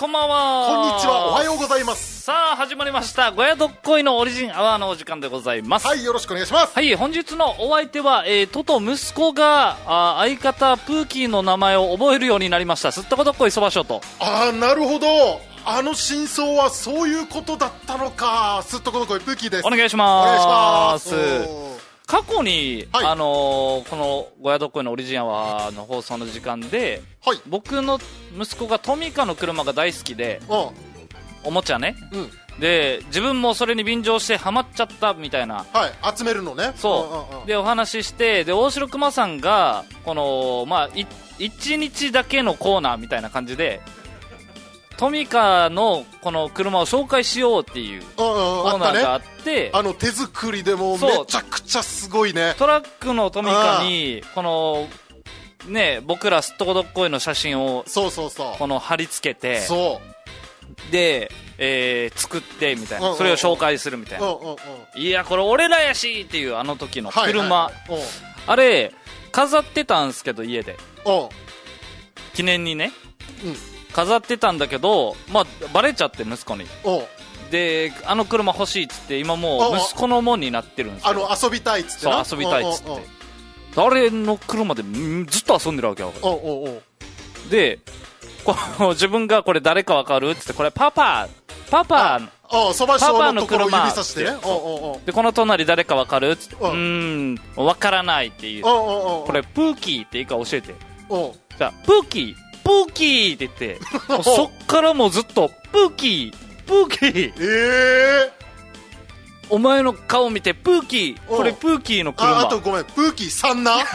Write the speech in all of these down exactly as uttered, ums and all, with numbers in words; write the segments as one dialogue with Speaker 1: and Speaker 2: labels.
Speaker 1: こんばんは。
Speaker 2: こんにちは、おはようございます。
Speaker 1: さあ始まりましたゴヤドッコイのオリジンアワーのお時間でございます。
Speaker 2: はい、よろしくお願いします。
Speaker 1: はい、本日のお相手は、えー、トト息子があ相方プーキーの名前を覚えるようになりましたすっとこどっこいそばしょと。
Speaker 2: ああ、なるほど、あの真相はそういうことだったのか。すっとこどっこいプーキーです。
Speaker 1: お願いします。
Speaker 2: お願いします。
Speaker 1: 過去に、
Speaker 2: はい、
Speaker 1: あのー、このゴヤドッコイのオリジンアワーの放送の時間で、はい、僕の息子がトミカの車が大好きで、うん、おもちゃね、うん、で自分もそれに便乗してハマっちゃったみたいな、
Speaker 2: はい、集めるのね。
Speaker 1: そう、
Speaker 2: うんうんうん、
Speaker 1: でお話しして、で大城熊さんがこの、まあ、いいちにちだけのコーナーみたいな感じでトミカのこの車を紹介しようっていうコーナーがあって、
Speaker 2: あの手作りでもめちゃくちゃすごいね。
Speaker 1: トラックのトミカにこのね、僕らすっとこどっこいの写真を
Speaker 2: そうそうそう
Speaker 1: この貼り付けて、
Speaker 2: そう
Speaker 1: で、えー、作ってみたいな、うんうんうん、それを紹介するみたいな、うんうんうん、いやこれ俺らやしっていうあの時の車、はいはいはい、あれ飾ってたんすけど家で記念にね、うん、飾ってたんだけど、まあ、バレちゃって息子に。であの車欲しいっつって今もう息子のもんになってるんですよ。
Speaker 2: あの遊びたいっつってな。
Speaker 1: そう遊びたいっつって誰の車でずっと遊んでるわけよ。でこう自分がこれ誰かわかるっつって、これパパパパ
Speaker 2: パパの車指さしてね。
Speaker 1: でこの隣誰かわかるっつって、うーんわからないっていう、これプーキーっていいか教えて。じゃあプーキープーキーって言ってそっからもうずっとプーキープーキー、
Speaker 2: えー、
Speaker 1: お前の顔見てプーキー、これプーキーの車。
Speaker 2: あ, あとごめん、プーキーさんな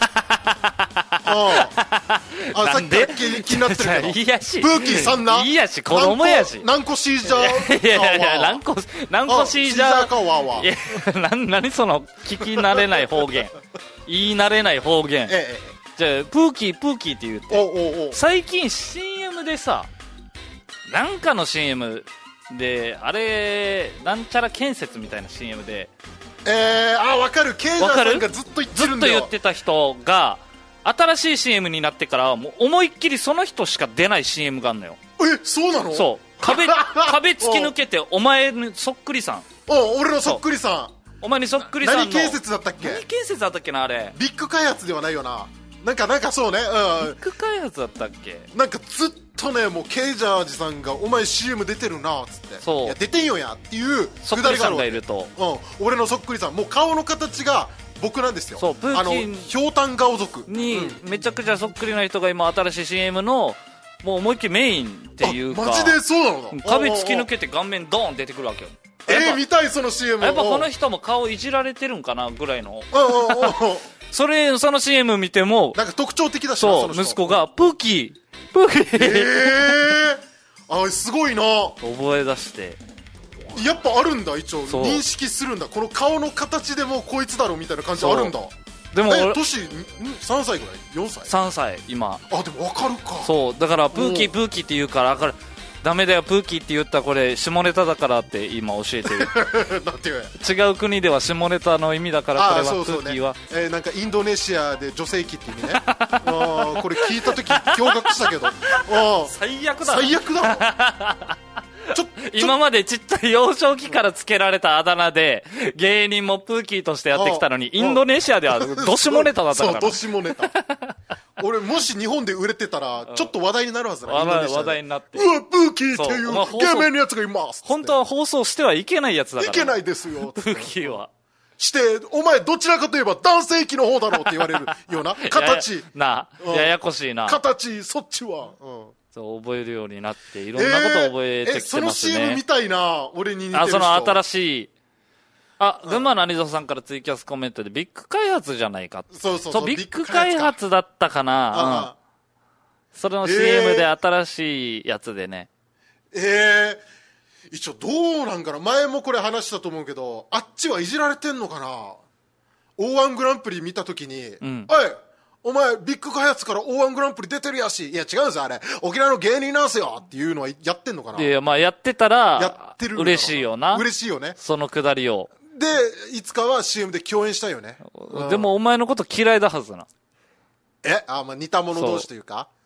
Speaker 2: ああ、
Speaker 1: なんで
Speaker 2: さっき気になってるけど
Speaker 1: いやし
Speaker 2: プーキーさんな、
Speaker 1: いやし子供やし
Speaker 2: 何個シージャー
Speaker 1: いやいや何個何個シージャー
Speaker 2: かわわ。
Speaker 1: いやな何その聞き慣れない方言言い慣れない方言、ええ、じゃあプーキープーキーって言って、おうおう、最近 シーエム でさ、なんかの シーエム であれなんちゃら建設みたいな シーエム で、
Speaker 2: えー、あ分かる、ケイジャーさんがずっと言ってるんだよ。
Speaker 1: ずっと言ってた人が新しい シーエム になってからもう思いっきりその人しか出ない シーエム があるのよ。
Speaker 2: え、そうなの？
Speaker 1: そう、壁壁突き抜けてお前にそっくりさん、
Speaker 2: お俺のそっくりさん、
Speaker 1: お前にそっくりさんの
Speaker 2: 何建設だったっけ？
Speaker 1: 何建設だったっけなあれ。
Speaker 2: ビッグ開発ではないよな。なんかなんかそうね、うん、ビ
Speaker 1: ッグ開発だったっけ。
Speaker 2: なんかずっとね、もうケイジャージさんがお前 シーエム 出てるなっつって、そう、いや出てんよやっていう
Speaker 1: そっくりさんがいると、
Speaker 2: うん、俺のそっくりさん、もう顔の形が僕なんですよ。
Speaker 1: そう、プーキー、
Speaker 2: あのひょうたん顔族
Speaker 1: にめちゃくちゃそっくりな人が今新しい シーエム のもう思いっきりメインっていうか、
Speaker 2: マジでそうなの？
Speaker 1: 壁突き抜けて顔面ドーン出てくるわけよ。
Speaker 2: えー、見たいその シーエム。
Speaker 1: やっぱこの人も顔いじられてるんかなぐらいのそれその シーエム 見ても
Speaker 2: なんか特徴的だし、
Speaker 1: そう、息子がプーキープーキー、
Speaker 2: えー、あ、すごいな、
Speaker 1: 覚え出して、
Speaker 2: やっぱあるんだ、一応認識するんだ、この顔の形でもこいつだろみたいな感じあるんだ。
Speaker 1: でも
Speaker 2: え、年さんさいぐらい？よんさい？
Speaker 1: さんさい今。
Speaker 2: あ、でも分かるか。
Speaker 1: そうだからプーキープーキーって言うから、からダメだよプーキーって言ったらこれ下ネタだからって今教えてる
Speaker 2: なんていう
Speaker 1: 違う国では下ネタの意味だからこれはプーキーは、
Speaker 2: ね、えー、なんかインドネシアで女性器って意味ねあ、これ聞いた時驚愕したけどあ
Speaker 1: 最悪だ
Speaker 2: 最悪だちょ
Speaker 1: 今までちっちゃい幼少期からつけられたあだ名で芸人もプーキーとしてやってきたのに、インドネシアではドシモネタだったから。
Speaker 2: そう、ドシモネタ俺もし日本で売れてたらちょっと話題になるはずだ、
Speaker 1: うん、話題になって、
Speaker 2: うわプーキーっていうゲーメンのやつがいます
Speaker 1: 本当は放送してはいけないやつだから、
Speaker 2: いけないですよ
Speaker 1: プーキーは
Speaker 2: してお前どちらかといえば男性器の方だろうって言われるような形
Speaker 1: な、うん、ややこしいな
Speaker 2: 形、そっちは、うん、
Speaker 1: そう覚えるようになっていろんなことを覚えてきてますね。えー、えその
Speaker 2: シーエム 見たいな、俺に似てる人。
Speaker 1: あ、その新しい、あ、群馬のアニゾさんからツイキャスコメントでビッグ開発じゃないか。
Speaker 2: そうそうそう、
Speaker 1: ビッグ開発だったかな、うん、それの シーエム で新しいやつでね。
Speaker 2: えー、えー、一応どうなんかな、前もこれ話したと思うけど、あっちはいじられてんのかな。 オーワン グランプリ見たときに、うん、おいお前ビッグ開発から オーワン グランプリ出てるやし、いや違うんですよあれ沖縄の芸人なんすよっていうのはやってんのかな。
Speaker 1: いや、まあやってたら
Speaker 2: やってる
Speaker 1: 嬉しいよな。
Speaker 2: 嬉しいよね、
Speaker 1: そのくだりを。
Speaker 2: でいつかは シーエム で共演したいよね、
Speaker 1: うん、でもお前のこと嫌いだはずな。
Speaker 2: え、あ、まあ似た者同士というか、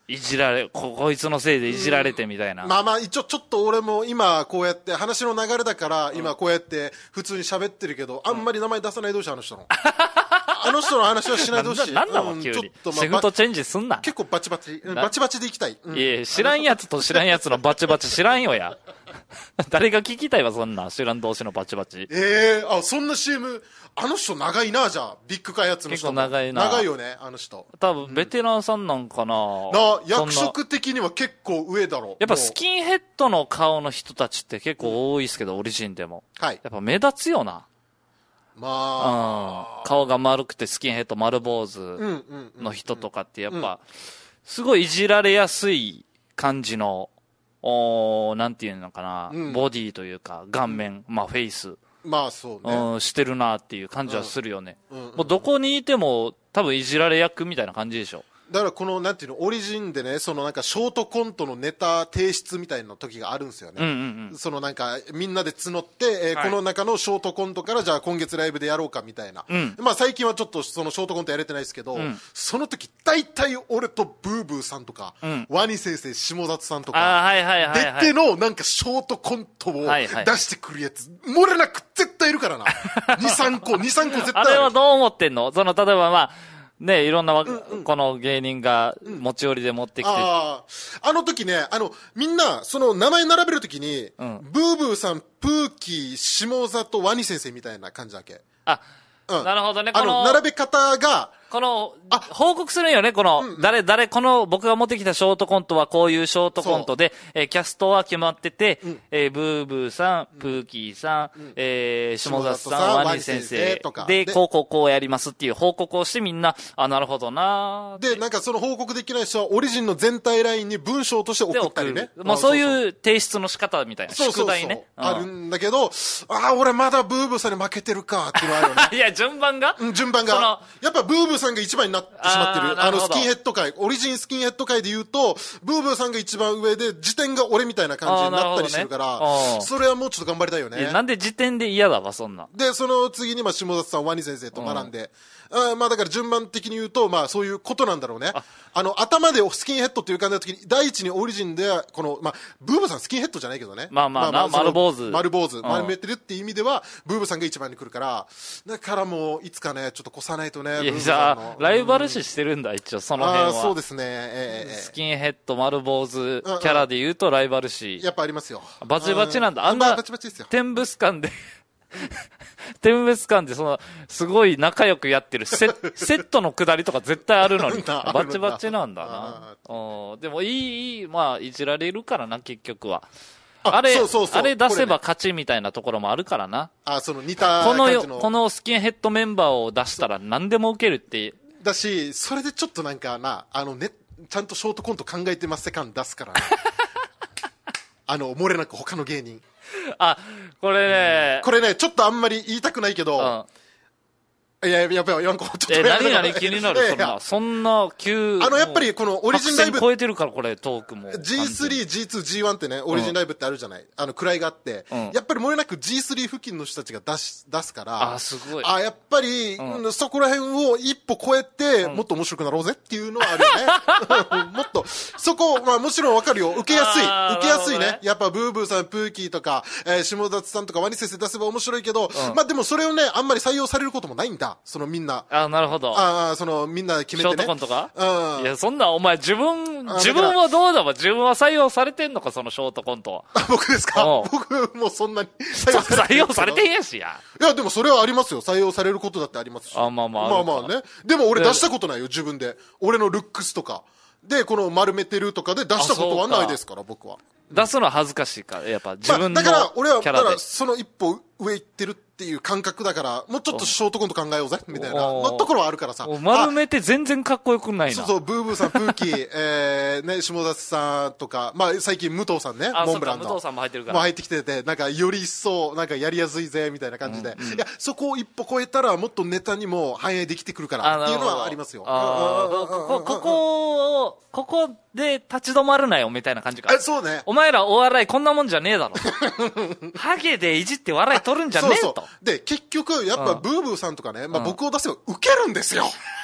Speaker 1: いじられ、こ、こいつのせいでいじられてみたいな。
Speaker 2: まあまあ、一応ちょっと俺も今こうやって話の流れだから、今こうやって普通に喋ってるけど、あんまり名前出さない同士、あの人の。あの人の話はしない同士。
Speaker 1: なんだもん、急に。シフトチェンジすんな。
Speaker 2: 結構バチバチ。バチバチでいきたい。
Speaker 1: いや、知らんやつと知らんやつのバチバチ知らんよや。誰が聞きたいわ、そんな。知らん同士のバチバチ。
Speaker 2: ええー、あ、そんな シーエム、あの人長いな、じゃあ。ビッグ開発の人。
Speaker 1: 結構長いな。
Speaker 2: 長いよね、あの人。
Speaker 1: 多分、ベテランさんなんかな。
Speaker 2: な、役職的には結構上だろう。
Speaker 1: やっぱスキンヘッドの顔の人たちって結構多いですけど、オリジンでも。
Speaker 2: はい。
Speaker 1: やっぱ目立つよな。
Speaker 2: まあ、
Speaker 1: うん、顔が丸くてスキンヘッド丸坊主の人とかってやっぱ、すごいいじられやすい感じの、おなんていうのかな、うん、ボディというか顔面、まあフェイス。
Speaker 2: まあそうね。
Speaker 1: うん、してるなっていう感じはするよね。うんうんうん、もうどこにいても多分いじられ役みたいな感じでしょ。
Speaker 2: だからこのなんていうのオリジンでね、そのなんかショートコントのネタ提出みたいな時があるんですよね、
Speaker 1: うんうんうん、
Speaker 2: そのなんかみんなで募って、えーはい、この中のショートコントからじゃあ今月ライブでやろうかみたいな、うん、まあ最近はちょっとそのショートコントやれてないですけど、うん、その時大体俺とブーブーさんとか、うん、ワニ先生下里さんとか、
Speaker 1: はいはいはいはい、
Speaker 2: 出てのなんかショートコントを出してくるやつ、はいはい、漏れなく絶対いるからなにさんこにさんこ絶対ある。
Speaker 1: あれはどう思ってんの？その例えばまあね、いろんな、うんうん、この芸人が持ち寄りで持ってきて、うん、
Speaker 2: ああの時ね、あのみんなその名前並べる時に、うん、ブーブーさん、プーキー、下里、ワニ先生みたいな感じだけ。
Speaker 1: あ、うん、なるほどね。
Speaker 2: このあの並べ方が
Speaker 1: この報告するんよね、この、うん、誰誰この僕が持ってきたショートコントはこういうショートコントで、えー、キャストは決まってて、うん、えー、ブーブーさん、プーキーさん、うん、えー、下里さん、ワニ先生とかでこうこうこうやりますっていう報告をしてみんな、あ、なるほどな
Speaker 2: で、なんかその報告できない人はオリジンの全体ラインに文章として送ったりね、
Speaker 1: もうそういう提出の仕方みたいな、宿題ね、
Speaker 2: うん、あるんだけど、ああ俺まだブーブーさんに負けてるかっていうのはあるよね
Speaker 1: いや順番が、
Speaker 2: うん、順番がやっぱブーブーさんが一番になってしまってる。あ, あのスキンヘッド界、オリジンスキンヘッド界で言うとブーブーさんが一番上で時点が俺みたいな感じになったりしてるから、ね、それはもうちょっと頑張りたいよね。
Speaker 1: いやなんで時点で嫌だわそんな。
Speaker 2: でその次にまあ下里さん、ワニ先生と学んで、あまあだから順番的に言うとまあそういうことなんだろうね。ああの頭でスキンヘッドっていう感じの時に第一にオリジンでこのまあブーブーさんスキンヘッドじゃないけどね。
Speaker 1: まあまあ、まあまあ、丸坊主
Speaker 2: 丸坊主丸めてるっていう意味ではブーブーさんが一番に来るから、だからもういつかねちょっと越さないとね。
Speaker 1: いやじゃあライバル視してるんだ一応その辺は。あ
Speaker 2: そうですね、えー、
Speaker 1: スキンヘッド丸坊主キャラで言うとライバル視
Speaker 2: やっぱありますよ。
Speaker 1: バチバチなんだ。あんな天物館で天物館でそのすごい仲良くやってるセセットの下りとか絶対あるのにバチバチなんだな。でもいいいいまあいじられるからな結局は。あ, あれそうそうそうあれ出せば勝ちみたいなところもあるからな。
Speaker 2: あその似た
Speaker 1: このこのスキンヘッドメンバーを出したら何でも受けるって
Speaker 2: だし、それでちょっとなんかなあのねちゃんとショートコント考えてますセカン出すから、ね、あの漏れなく他の芸人
Speaker 1: あこれね、
Speaker 2: うん、これねちょっとあんまり言いたくないけど、うんいやいややっぱりちょっと
Speaker 1: え何々気になるそんなそんな急
Speaker 2: あのやっぱりこのオリジンライブ
Speaker 1: 超えてるからこれトークも
Speaker 2: ジースリー、ジーツー、ジーワン ってねオリジンライブってあるじゃない、うん、あの位があって、うん、やっぱりもれなく ジースリー 付近の人たちが出し出すから
Speaker 1: あすごい
Speaker 2: あやっぱり、うん、そこら辺を一歩超えて、うん、もっと面白くなろうぜっていうのはあるよねもっとそこまあもちろんわかるよ受けやすい受けやすい ね, ねやっぱブーブーさんプーキーとか、えー、下里さんとかワニ先生出せば面白いけど、うん、まあでもそれをねあんまり採用されることもないんだそのみんな
Speaker 1: あなるほど
Speaker 2: あそのみんな決めてね
Speaker 1: ショートコントか、うん、いやそんなお前自分自分はどうだわ自分は採用されてんのかそのショートコントは
Speaker 2: あ僕ですか僕もそんなに
Speaker 1: 採用されてんや採用されてんやしや
Speaker 2: いやでもそれはありますよ採用されることだってありますし
Speaker 1: あまあまあ
Speaker 2: まあまあねでも俺出したことないよ自分で俺のルックスとかでこの丸めてるとかで出したことはないですから僕は
Speaker 1: 出すのは恥ずかしいからやっぱ自分のキャラで、
Speaker 2: まあ、だから俺はだからその一歩上行ってるっていう感覚だからもうちょっとショートコント考えようぜみたいなのところはあるからさ
Speaker 1: 丸めて全然かっこよくないな
Speaker 2: そうそうブーブーさんプーキー、えーね、下里さんとか、まあ、最近武藤さんねモンブランの
Speaker 1: 武藤さんも入ってるから
Speaker 2: もう入ってきててなんかより一層なんかやりやすいぜみたいな感じで、うんうん、いやそこを一歩超えたらもっとネタにも反映できてくるからっていうのはありますよ
Speaker 1: ここをここで立ち止まるなよみたいな感じか
Speaker 2: そうね
Speaker 1: お前らお笑いこんなもんじゃねえだろハゲでいじって笑い取るんじゃねえと
Speaker 2: そうそうで結局やっぱブーブーさんとかね、まあ、僕を出せばウケるんですよ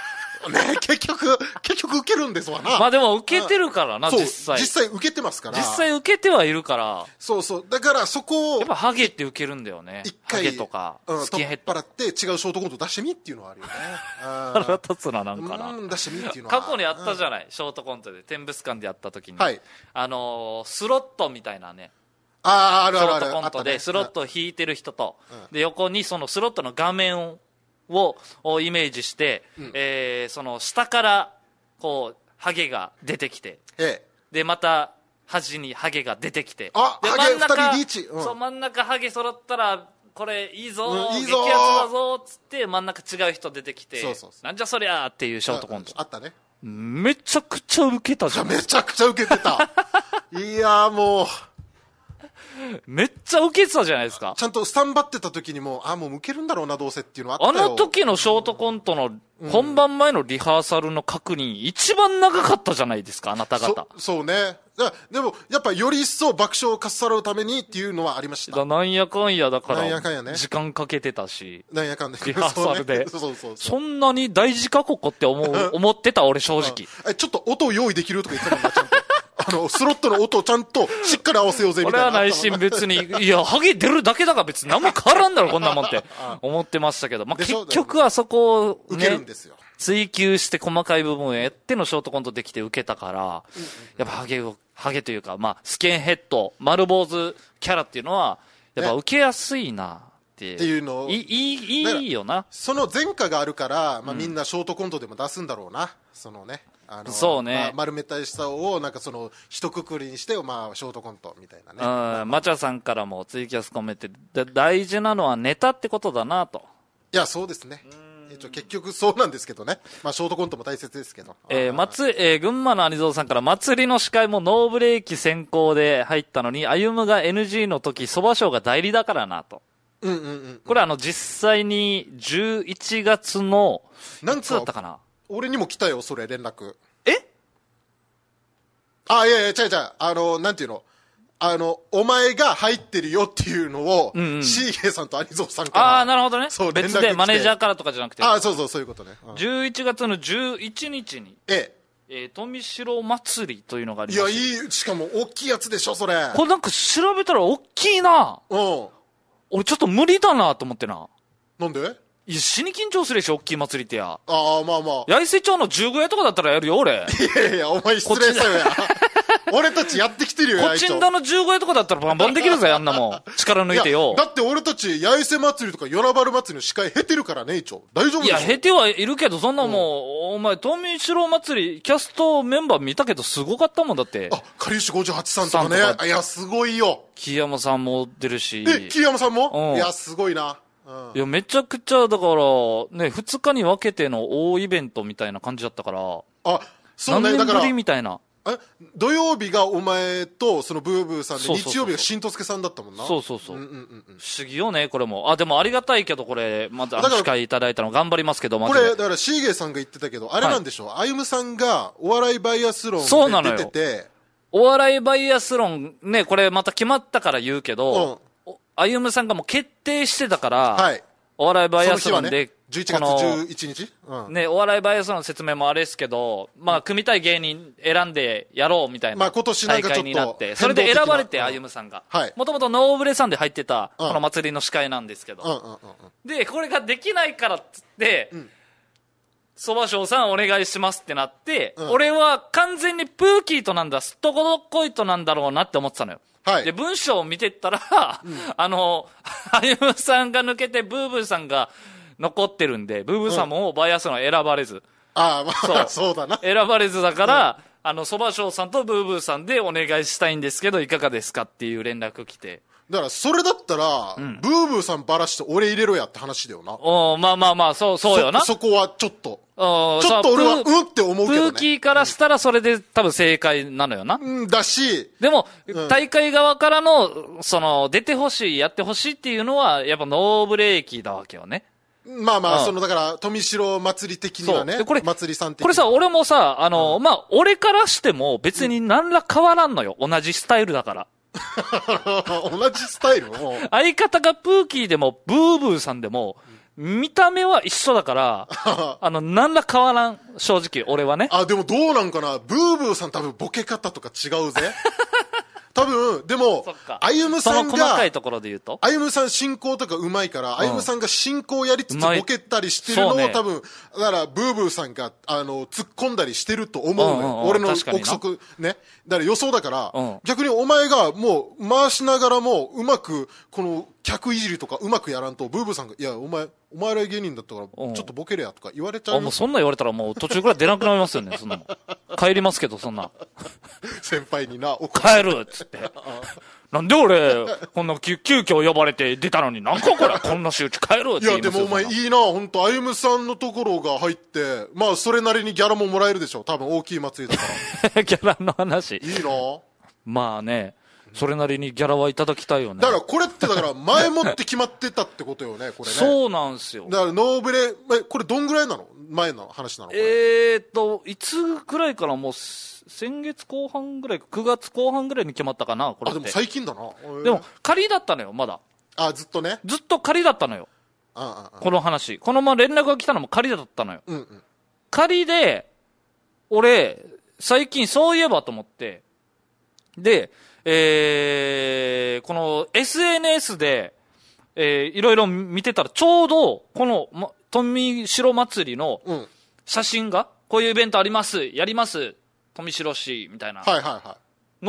Speaker 2: ね、結局、結局受けるんですわな。
Speaker 1: まあでも受けてるからな、実際。
Speaker 2: 実際受けてますから。
Speaker 1: 実際受けてはいるから。
Speaker 2: そうそう。だからそこを。
Speaker 1: やっぱハゲって受けるんだよね。
Speaker 2: 一回。
Speaker 1: ハゲとか、うん、スキンヘッド。
Speaker 2: 払って違うショートコント出してみっていうのはあるよね。
Speaker 1: 腹立つな、なんかな。
Speaker 2: うん、出してみっていうのは。
Speaker 1: 過去にあったじゃない、ショートコントで。天物館でやった時に。
Speaker 2: はい。あ
Speaker 1: のー、スロットみたいなね。
Speaker 2: ああ、あるあるある。
Speaker 1: ショートコントで、スロットを引いてる人と、で、横にそのスロットの画面を、をイメージして、うん、えー、その下からこうハゲが出てきて、ええ、でまた端にハゲが出てきて、
Speaker 2: あ
Speaker 1: で
Speaker 2: 真ん中
Speaker 1: ふたりリーチ、うん、そう真ん中ハゲ揃ったらこれいいぞ、うん、いいぞ激アツだぞっつって真ん中違う人出てきて、そうそうそう、なんじゃそりゃーっていうショートコント
Speaker 2: あ, あったね。
Speaker 1: めちゃくちゃウケたじゃん。
Speaker 2: めちゃくちゃウケてたいやーもう
Speaker 1: めっちゃウケてたじゃないですか。
Speaker 2: ちゃんとスタンバってた時にもあもうウケるんだろうなどうせっていうのあったよ。
Speaker 1: あの時のショートコントの本番前のリハーサルの確認、うん、一番長かったじゃないですか、あなた方。
Speaker 2: そそうね。でもやっぱより一層爆笑をかっさらうためにっていうのはありました。
Speaker 1: だなんやかんやだから
Speaker 2: なんやかんや、ね、
Speaker 1: 時間かけてたし、
Speaker 2: なんやかんや
Speaker 1: リハーサルで
Speaker 2: そう、ね、そうそうそう、
Speaker 1: そんなに大事かここって思う思ってた俺正直
Speaker 2: えちょっと音用意できるとか言ってたもんなちゃんとあのスロットの音をちゃんとしっかり合わせようぜみたいな。
Speaker 1: 俺は内心別にいやハゲ出るだけだから別に何も変わらんだろこんなもんって思ってましたけど、まあ、結局はそこを、ね、
Speaker 2: 受けるんですよ。
Speaker 1: 追求して細かい部分をやってのショートコントできて受けたから、うんうん、やっぱハゲをハゲというか、まあ、スキンヘッド丸坊主キャラっていうのはやっぱ受けやすいなって
Speaker 2: っていうのを
Speaker 1: いいいいよな。
Speaker 2: その前科があるから、まあ、みんなショートコントでも出すんだろうな、うん、そのねあの
Speaker 1: そうね、
Speaker 2: まあ、丸めたさをなんかその一括りにして、まあ、ショートコントみたいなね。
Speaker 1: うん、マチャさんからもツイキャスコメントで大事なのはネタってことだなと。
Speaker 2: いやそうですね、結局そうなんですけどね、まあ、ショートコントも大切ですけど、
Speaker 1: えー松えー、群馬の兄蔵さんから祭りの司会もノーブレーキ先行で入ったのに歩夢が エヌジー の時そば賞が代理だからなと。うんうんうんうん、これあの実際にじゅういちがつのいつだったかな、
Speaker 2: 俺にも来たよそれ連絡。
Speaker 1: え
Speaker 2: あいやいや違う違う、あのなんていうの、あのお前が入ってるよっていうのを、うんうん、シーゲーさんとアニゾーさんから。
Speaker 1: ああなるほどね、そう別でマネージャーからとかじゃなくて、
Speaker 2: ああそうそうそういうことね、
Speaker 1: うん、じゅういちがつのじゅういちにちに
Speaker 2: ええ
Speaker 1: えー、富城祭りというのがありま
Speaker 2: す。いやいい、しかも大きいやつでしょそれ。
Speaker 1: これなんか調べたら大きいな。うん俺ちょっと無理だなと思ってな。
Speaker 2: なんで？
Speaker 1: いや死に緊張するでしょ大きい祭りってや。
Speaker 2: ああまあまあ
Speaker 1: 八重瀬町の十五夜とかだったらやるよ俺。
Speaker 2: いやいやお前失礼さよや俺たちやってきてるよ。
Speaker 1: こっちんだの十五夜とかだったらバンバンできるぜあんなもん力抜いてよ。
Speaker 2: だって俺たち八重瀬祭りとか与那原祭りの司会経てるからね一応大丈夫でしょ。
Speaker 1: いや経てはいるけどそんなもう、うん、お前富城祭りキャストメンバー見たけどすごかったもんだって。
Speaker 2: あかりゆしごじゅうはちさんとかね。いやすごいよ。
Speaker 1: 木山さんも出るし。
Speaker 2: え木山さんも、うん、いやすごいな。うん、
Speaker 1: いやめちゃくちゃだからねふつかに分けての大イベントみたいな感じだったから。
Speaker 2: あそうね、
Speaker 1: 何年ぶりみたいな。
Speaker 2: え土曜日がお前とそのブーブーさんで、そうそうそうそう、日曜日がしんとすけさんだったもんな。
Speaker 1: そうそうそう、うんうんうん、不思議よねこれも。あでもありがたいけどこれまず司会いただいたの頑張りますけど、
Speaker 2: これだからシーゲーさんが言ってたけどあれなんでしょう、はい、歩夢さんがお笑いバイアスロンで出てて、
Speaker 1: お笑いバイアスロンねこれまた決まったから言うけど、うん、歩夢さんがもう決定してたから、はい、お笑いバイアスロンで
Speaker 2: じゅういちがつじゅういちにち、
Speaker 1: うん、ね、お笑いバイアスロンの説明もあれですけど、まあ、組みたい芸人選んでやろうみたいな大会になって、それで選ばれて、歩夢さんが。もともとノーブレさんで入ってた、この祭りの司会なんですけど。で、これができないからっつって、そばしょうさんお願いしますってなって、うん、俺は完全にプーキーとなんだ、すっとこどっこいとなんだろうなって思ってたのよ。はい、で、文章を見てったら、うん、あの、歩夢さんが抜けて、ブーブーさんが、残ってるんで、ブーブーさんもバイアスロン選ばれず。うん、
Speaker 2: ああ、まあ、そう、そうだな。
Speaker 1: 選ばれずだから、うん、あの、そばしょうさんとブーブーさんでお願いしたいんですけど、いかがですかっていう連絡来て。
Speaker 2: だから、それだったら、うん、ブーブーさんばらして俺入れろやって話だよな。
Speaker 1: おまあまあまあ、そう、そうよな。
Speaker 2: そ、そこはちょっと。ちょっと俺は、うんって思うけどね。
Speaker 1: プーキーからしたらそれで多分正解なのよな。
Speaker 2: うん、だし。
Speaker 1: でも、うん、大会側からの、その、出てほしい、やってほしいっていうのは、やっぱノーブレーキだわけよね。
Speaker 2: まあまあ、うん、その、だから、富城祭り的にはね。これ、祭りさん的に。
Speaker 1: これさ、俺もさ、あの、うん、まあ、俺からしても別に何ら変わらんのよ。同じスタイルだから。
Speaker 2: 同じスタイル
Speaker 1: 相方がプーキーでも、ブーブーさんでも、 見た目は一緒だから、あの、何ら変わらん、正直、俺はね。
Speaker 2: あ、でもどうなんかな、ブーブーさん多分ボケ方とか違うぜ。多分、でも、あゆむさんが、
Speaker 1: その細かいところで言うと
Speaker 2: あゆむさん進行とかうまいから、あゆむさんが進行やりつつボケたりしてるのを、多分、だから、ブーブーさんが、あの、突っ込んだりしてると思うのよ。俺の憶測、ね。だから予想だから、逆にお前がもう回しながらも、うまく、この、客いじりとかうまくやらんと、ブーブーさんが、いや、お前、お前ら芸人だったから、ちょっとボケれやとか言われちゃうよ。
Speaker 1: あ、もうそんな言われたらもう途中くらい出なくなりますよね、そんなの。帰りますけど、そんな。
Speaker 2: 先輩にな、
Speaker 1: 帰るっつって。なんで俺、こんな急遽呼ばれて出たのに、なんかこれ、こんな仕打ち帰るって言いますよ。
Speaker 2: いや、でもお前いいな、ほんと、あゆむさんのところが入って、まあ、それなりにギャラももらえるでしょ。多分大きい祭りだから。
Speaker 1: ギャラの話。
Speaker 2: いいな。
Speaker 1: まあね。それなりにギャラはいただきたいよね。
Speaker 2: だからこれってだから前もって決まってたってことよね、これね。
Speaker 1: そうなんですよ。
Speaker 2: だからノーブレ、これどんぐらいなの？前の話なの？
Speaker 1: えーっと、いつぐらいからもう、先月後半ぐらい、くがつこう半ぐらいに決まったかな、これって。
Speaker 2: あ、でも最近だな。
Speaker 1: でも仮だったのよ、まだ。
Speaker 2: あ、ずっとね。
Speaker 1: ずっと仮だったのよ。
Speaker 2: ああ、
Speaker 1: この話。このまま連絡が来たのも仮だったのよ。
Speaker 2: うんうん、
Speaker 1: 仮で、俺、最近そういえばと思って、で、えー、この エスエヌエス で、えー、いろいろ見てたら、ちょうど、この、ま、富城祭りの写真が、こういうイベントあります、やります、富城市、みたいな。
Speaker 2: はいはいはい。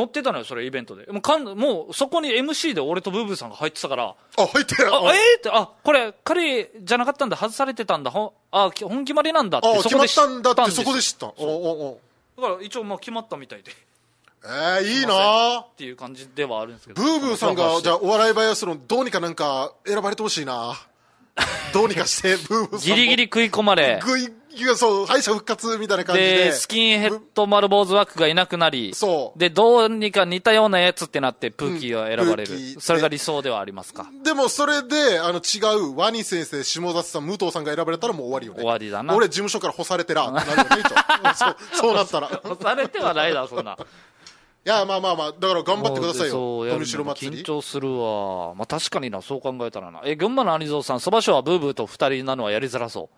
Speaker 1: 載ってたのよ、それイベントで。もうかん、もうそこに エムシー で俺とブーブーさんが入ってたから。
Speaker 2: あ、入ってる。
Speaker 1: あ、えーって、あ、これ、彼じゃなかったんだ、外されてたんだ、ほあ、本決まりなんだって、
Speaker 2: そこで知ったんだって、そこで知った。おおお。
Speaker 1: だから一応まあ決まったみたいで。
Speaker 2: えー、いいな
Speaker 1: っていう感じではあるんですけど。
Speaker 2: ブーブーさんが、じゃあお笑いバイアスロン、どうにかなんか選ばれてほしいな。どうにかして、ブーブーさん。
Speaker 1: ギリギリ食い込まれ。
Speaker 2: 食い、そう、敗者復活みたいな感じで。
Speaker 1: で、スキンヘッド丸坊主枠がいなくなり。
Speaker 2: そう。
Speaker 1: で、どうにか似たようなやつってなって、プーキーは選ばれる。うん、それが理想ではありますか。
Speaker 2: でも、それで、あの、違う、ワニ先生、下里さん、武藤さんが選ばれたらもう終わりよね。
Speaker 1: 終わりだな。
Speaker 2: 俺、事務所から干されてら、ってなるよね、そう、そうなったら。
Speaker 1: 干されてはないだ、そんな。
Speaker 2: いや、まあまあまあ、だから頑張ってくださいよ。富城祭り。
Speaker 1: 緊張するわ。まあ確かにな、そう考えたらな。え、群馬のアニゾーさん、そばしょはブーブーと二人なのはやりづらそう。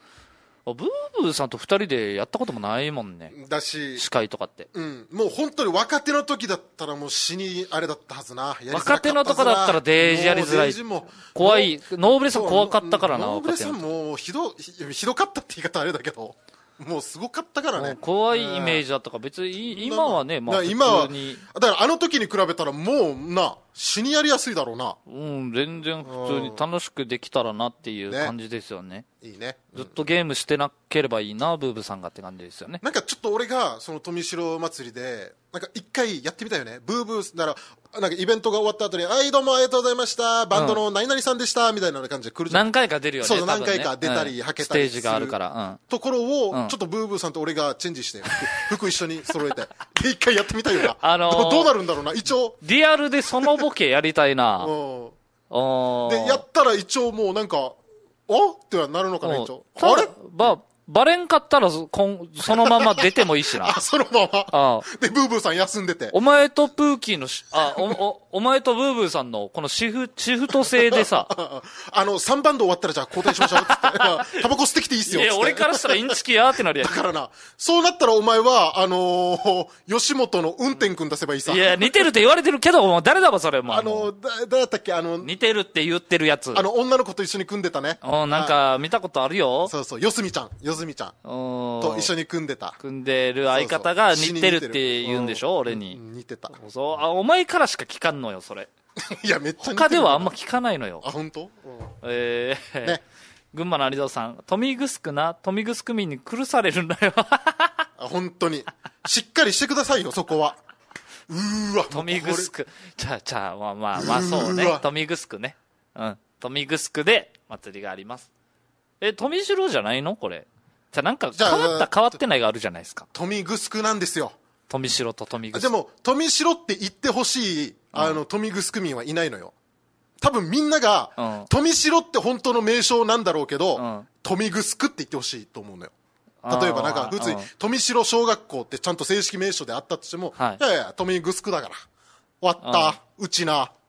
Speaker 1: ブーブーさんと二人でやったこともないもんね。
Speaker 2: だし。
Speaker 1: 司会とかって。
Speaker 2: うん。もう本当に若手の時だったらもう死にあれだったはずな。
Speaker 1: 若手のとこだったらデージやりづらい。怖い。ノーブレさん怖かったからな。
Speaker 2: ノーブレさんもひど、ひどかったって言い方あれだけど。もうすごかったからね。
Speaker 1: 怖いイメージだったから、別に今はね、まあ
Speaker 2: 今は、だからあの時に比べたらもうな、死にやりやすいだろうな。
Speaker 1: うん、全然普通に楽しくできたらなっていう感じですよね。
Speaker 2: いいね。
Speaker 1: ずっとゲームしてなければいいな、ブーブさんがって感じですよね。
Speaker 2: なんかちょっと俺が、その富城祭りで、なんか一回やってみたよね。ブーブー、だから、なんかイベントが終わった後に、はい、どうもありがとうございました。バンドの何々さんでした。みたいな感じで来るじゃん。
Speaker 1: 何回か出るよね。
Speaker 2: そう、何回か出たり、はけたり。
Speaker 1: ステージがあるから。
Speaker 2: ところを、ちょっとブーブーさんと俺がチェンジして、服一緒に揃えて。で、一回やってみたいよな。あのー、どうなるんだろうな、一応。
Speaker 1: リアルでそのボケやりたいな。
Speaker 2: で、やったら一応もうなんか、おってはなるのかな、一応。
Speaker 1: あれば、バレんかったらそのまま出てもいいしな。
Speaker 2: あ、そのまま。あで、ブーブーさん休んでて。
Speaker 1: お前とプーキーのし、あ、お、お、お前とブーブーさんのこのシフ、シフト制でさ。
Speaker 2: あの、さんバンド終わったらじゃあ交代しましょうって言って。タバコ吸ってきていいっすよ。
Speaker 1: いや、俺からしたらインチキやーってなるやん。
Speaker 2: だからな、そうなったらお前は、あのー、吉本の運転君出せばいいさ。
Speaker 1: いや、似てるって言われてるけど、もう誰だばそれ、もう。
Speaker 2: あの、だ、誰だったっけ、あの、
Speaker 1: 似てるって言ってるやつ。
Speaker 2: あの、女の子と一緒に組んでたね。
Speaker 1: うん、なんか、見たことあるよ。
Speaker 2: そうそう、よすみちゃん、よすみちゃん。と一緒に組んでた。
Speaker 1: 組んでる相方が似てるって言うんでしょ、俺に。
Speaker 2: 似てた。
Speaker 1: そう、あ、お前からしか聞かんのよ、それ。
Speaker 2: いや、めっちゃ似てる。
Speaker 1: 他ではあんま聞かないのよ。
Speaker 2: あ、本当？
Speaker 1: ええ。ね。群馬の有蔵さん、富城区な、富城区民に苦されるんだよ。
Speaker 2: あ、本当に。しっかりしてくださいよ、そこは。うーわ。
Speaker 1: 富城区。じゃあ、じゃあ、まあまあ、まあそうね。富城区ね。うん。富城区で祭りがあります。え、富城じゃないのこれ。じゃあなんか変わった変わってないがあるじゃないですか。
Speaker 2: 富城なんですよ。
Speaker 1: 富城と富城。
Speaker 2: でも、富城って言ってほしい、あの、うん、富城民はいないのよ。多分みんなが、うん、富城って本当の名称なんだろうけど、うん、富城って言ってほしいと思うのよ。例えばなんか、普通に、富城小学校ってちゃんと正式名称であったとしても、はい、いやいや、富城だから。終わった、うちな、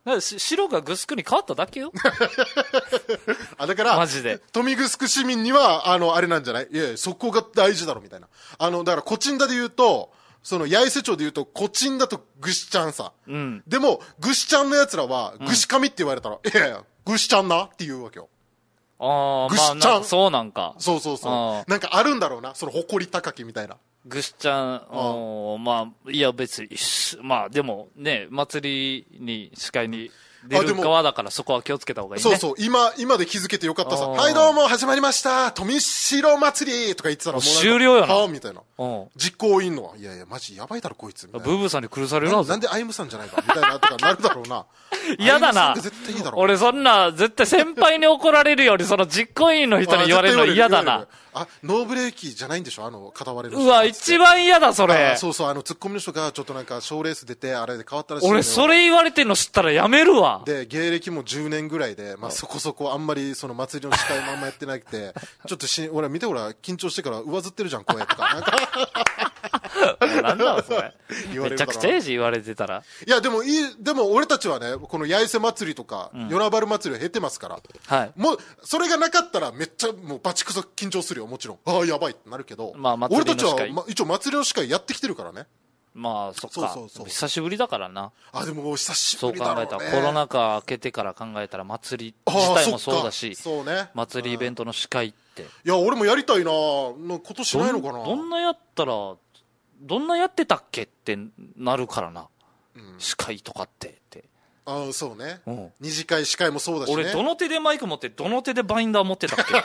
Speaker 1: だから白がグスクに変わっただけよ。
Speaker 2: あ、だから、
Speaker 1: マジで。
Speaker 2: 豊見城市民には、あの、あれなんじゃない？いやいや、そこが大事だろ、みたいな。あの、だから、コチンダで言うと、その、八重瀬町で言うと、コチンダとグシちゃんさ。うん。でも、グシちゃんの奴らは、グシ神って言われたら、うん、いやいや、グシちゃんなって言うわけよ。
Speaker 1: ああ、グシちゃん、まあ、そうなんか。
Speaker 2: そうそうそう。なんかあるんだろうな、その誇り高きみたいな。
Speaker 1: グシちゃん、おまあ、いや別に、まあでもね、祭りに、司会に出る側だからそこは気をつけた方がいいね。
Speaker 2: そうそう、今、今で気づけてよかったさ。はいどうも始まりました、富城祭りとか言ってたらもうなんか
Speaker 1: 終了やな。
Speaker 2: はみたいな。実行委員の、いやいや、マジやばいだろこいつ。みたいな。
Speaker 1: ブーブーさんに苦される
Speaker 2: な。なんでアイムさんじゃないかみたいなとかなるだろうな。
Speaker 1: 嫌だな。
Speaker 2: 絶対いいだろ。
Speaker 1: 俺そんな、絶対先輩に怒られるより、その実行委員の人に言われるの嫌だな。
Speaker 2: あ、ノーブレーキじゃないんでしょあの、片割れの。
Speaker 1: うわ、一番嫌だ、それ。
Speaker 2: そうそう、あの、ツッコミの人がちょっとなんか、賞レース出て、あれで変わったらしい。
Speaker 1: 俺、それ言われてんの知ったらやめるわ。
Speaker 2: で、芸歴もじゅうねんぐらいで、まあ、そこそこあんまり、その祭りの司会もあんまやってなくて、ちょっとし、俺見てほら、緊張してから上ずってるじゃん、声とか。なんか
Speaker 1: なんだそれ。めちゃくちゃええし言われてたら。
Speaker 2: いや、でもいい、でも俺たちはね、この八重瀬祭りとか、与那原祭りを経てますから。はい。もう、それがなかったらめっちゃもうバチクソ緊張するよ、もちろん。ああ、やばいってなるけど。まあ、祭りの司会。俺たちは、ま、一応祭りの司会やってきてるからね。
Speaker 1: まあ、そっか。そうそうそう。久しぶりだからな。
Speaker 2: あ、でも久しぶりだろうね。
Speaker 1: そう考えたら、コロナ禍明けてから考えたら祭り自体もそうだし、
Speaker 2: そうね。
Speaker 1: 祭りイベントの司会って。
Speaker 2: いや、俺もやりたいな。今年ないのかな。
Speaker 1: どんなやったら、どんなやってたっけってなるからな。うん、司会とかってって。
Speaker 2: ああ、そうね。うん、二次会司会もそうだしね。
Speaker 1: 俺、どの手でマイク持って、どの手でバインダー持ってたっけって。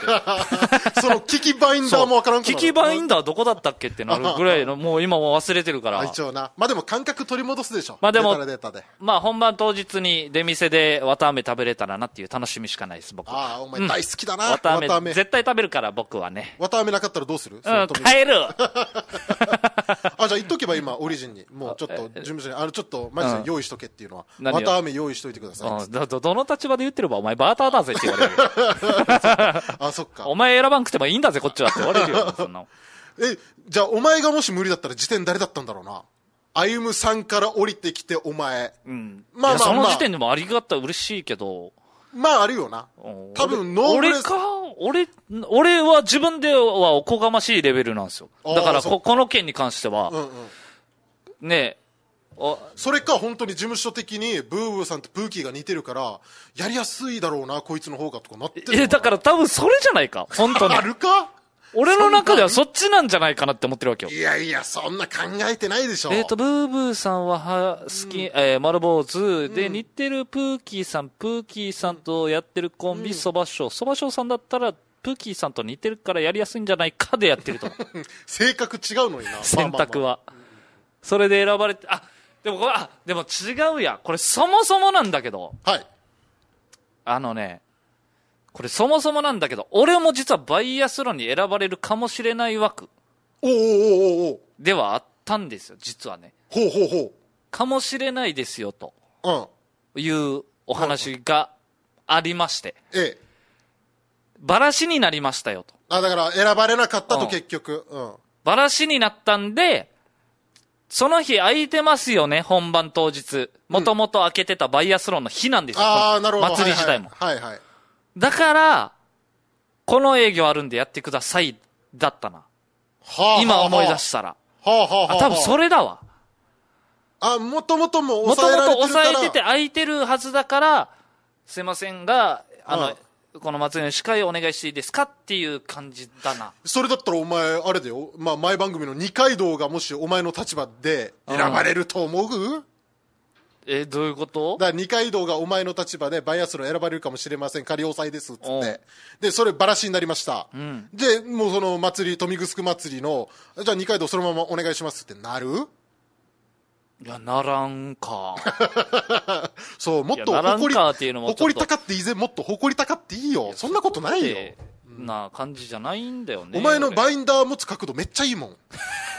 Speaker 2: その、機器バインダーもわからんくなる。
Speaker 1: 機器バインダーどこだったっけってなるぐらいの、もう今も忘れてるから。
Speaker 2: 一応な。まあでも感覚取り戻すでしょ。
Speaker 1: まあでも、まあ本番当日に出店で綿あめ食べれたらなっていう楽しみしかないです、僕は。
Speaker 2: ああ、お前大好きだな。
Speaker 1: 綿あめ。綿あめ。絶対食べるから、僕はね。
Speaker 2: 綿あめなかったらどうする？
Speaker 1: うん、帰る
Speaker 2: あ、じゃあ言っとけば今、オリジンに。もうちょっと、事務所に、あの、ちょっと、マジで用意しとけっていうのは。綿あめ用意しといてください。
Speaker 1: ど, どの立場で言ってればお前バーターだぜって言われる
Speaker 2: あ、そっか。
Speaker 1: お前選ばんくてもいいんだぜこっちはって言われるよそんな
Speaker 2: え、じゃあお前がもし無理だったら時点誰だったんだろうな。歩夢さんから降りてきてお前。うん。
Speaker 1: まあまあ、まあ、その時点でもありがたい嬉しいけど。
Speaker 2: まああるよな。多分ノーブレス。
Speaker 1: 俺か俺、俺は自分ではおこがましいレベルなんですよ。だからこ、この件に関しては、うんうん、ねえ、
Speaker 2: それか本当に事務所的にブーブーさんとプーキーが似てるからやりやすいだろうなこいつの方がとかなってるのかな。
Speaker 1: えだから多分それじゃないか本当に
Speaker 2: あるか。
Speaker 1: 俺の中ではそっちなんじゃないかなって思ってるわけよ。
Speaker 2: いやいやそんな考えてないでしょ。
Speaker 1: えっ、ー、とブーブーさんはは好き、うん、えー、丸坊主で、うん、似てるプーキーさんプーキーさんとやってるコンビそばしょうそばしょうさんだったらプーキーさんと似てるからやりやすいんじゃないかでやってると思う
Speaker 2: 性格違うのにな
Speaker 1: 選択は、まあまあまあ、それで選ばれてあでもこれ、あ、でも違うや。これそもそもなんだけど。
Speaker 2: はい。
Speaker 1: あのね、これそもそもなんだけど、俺も実はバイアスロンに選ばれるかもしれない枠。
Speaker 2: おおおおお
Speaker 1: ではあったんですよ、実はね。
Speaker 2: ほうほうほう。
Speaker 1: かもしれないですよ、と。
Speaker 2: うん。
Speaker 1: いうお話がありまして。
Speaker 2: ええ。
Speaker 1: バラシになりましたよ、と。
Speaker 2: あ、だから選ばれなかったと結局。うん。
Speaker 1: バラシになったんで、その日空いてますよね、本番当日。もともと開けてたバイアスロンの日なんですよ。
Speaker 2: ああ、なるほど。
Speaker 1: 祭り自体も。
Speaker 2: はいはい。はいはい、
Speaker 1: だから、この営業あるんでやってください、だったな。はあ、今思い出したら。
Speaker 2: はあはあはあ、
Speaker 1: 多分それだわ。
Speaker 2: あ、もともとも抑えられてるから。
Speaker 1: もともと抑えてて空いてるはずだから、すいませんが、あの、はあ、この祭りの司会をお願いしていいですかっていう感じだな。
Speaker 2: それだったらお前、あれだよ。まあ、前番組の二階堂がもしお前の立場で選ばれると思う、うん、
Speaker 1: え、どういうこと？
Speaker 2: だから二階堂がお前の立場でバイアスロン選ばれるかもしれません。仮押さえですっつって。で、それバラシになりました。うん、で、もうその祭り、豊見城祭りの、じゃあ二階堂そのままお願いしますってなる？
Speaker 1: いや、ならんか。
Speaker 2: そう、もっと誇り、誇りたかって以前もっと誇りたかっていいよ。そんなことないよ。
Speaker 1: な感じじゃないんだよね。
Speaker 2: お前のバインダー持つ角度めっちゃいいもん。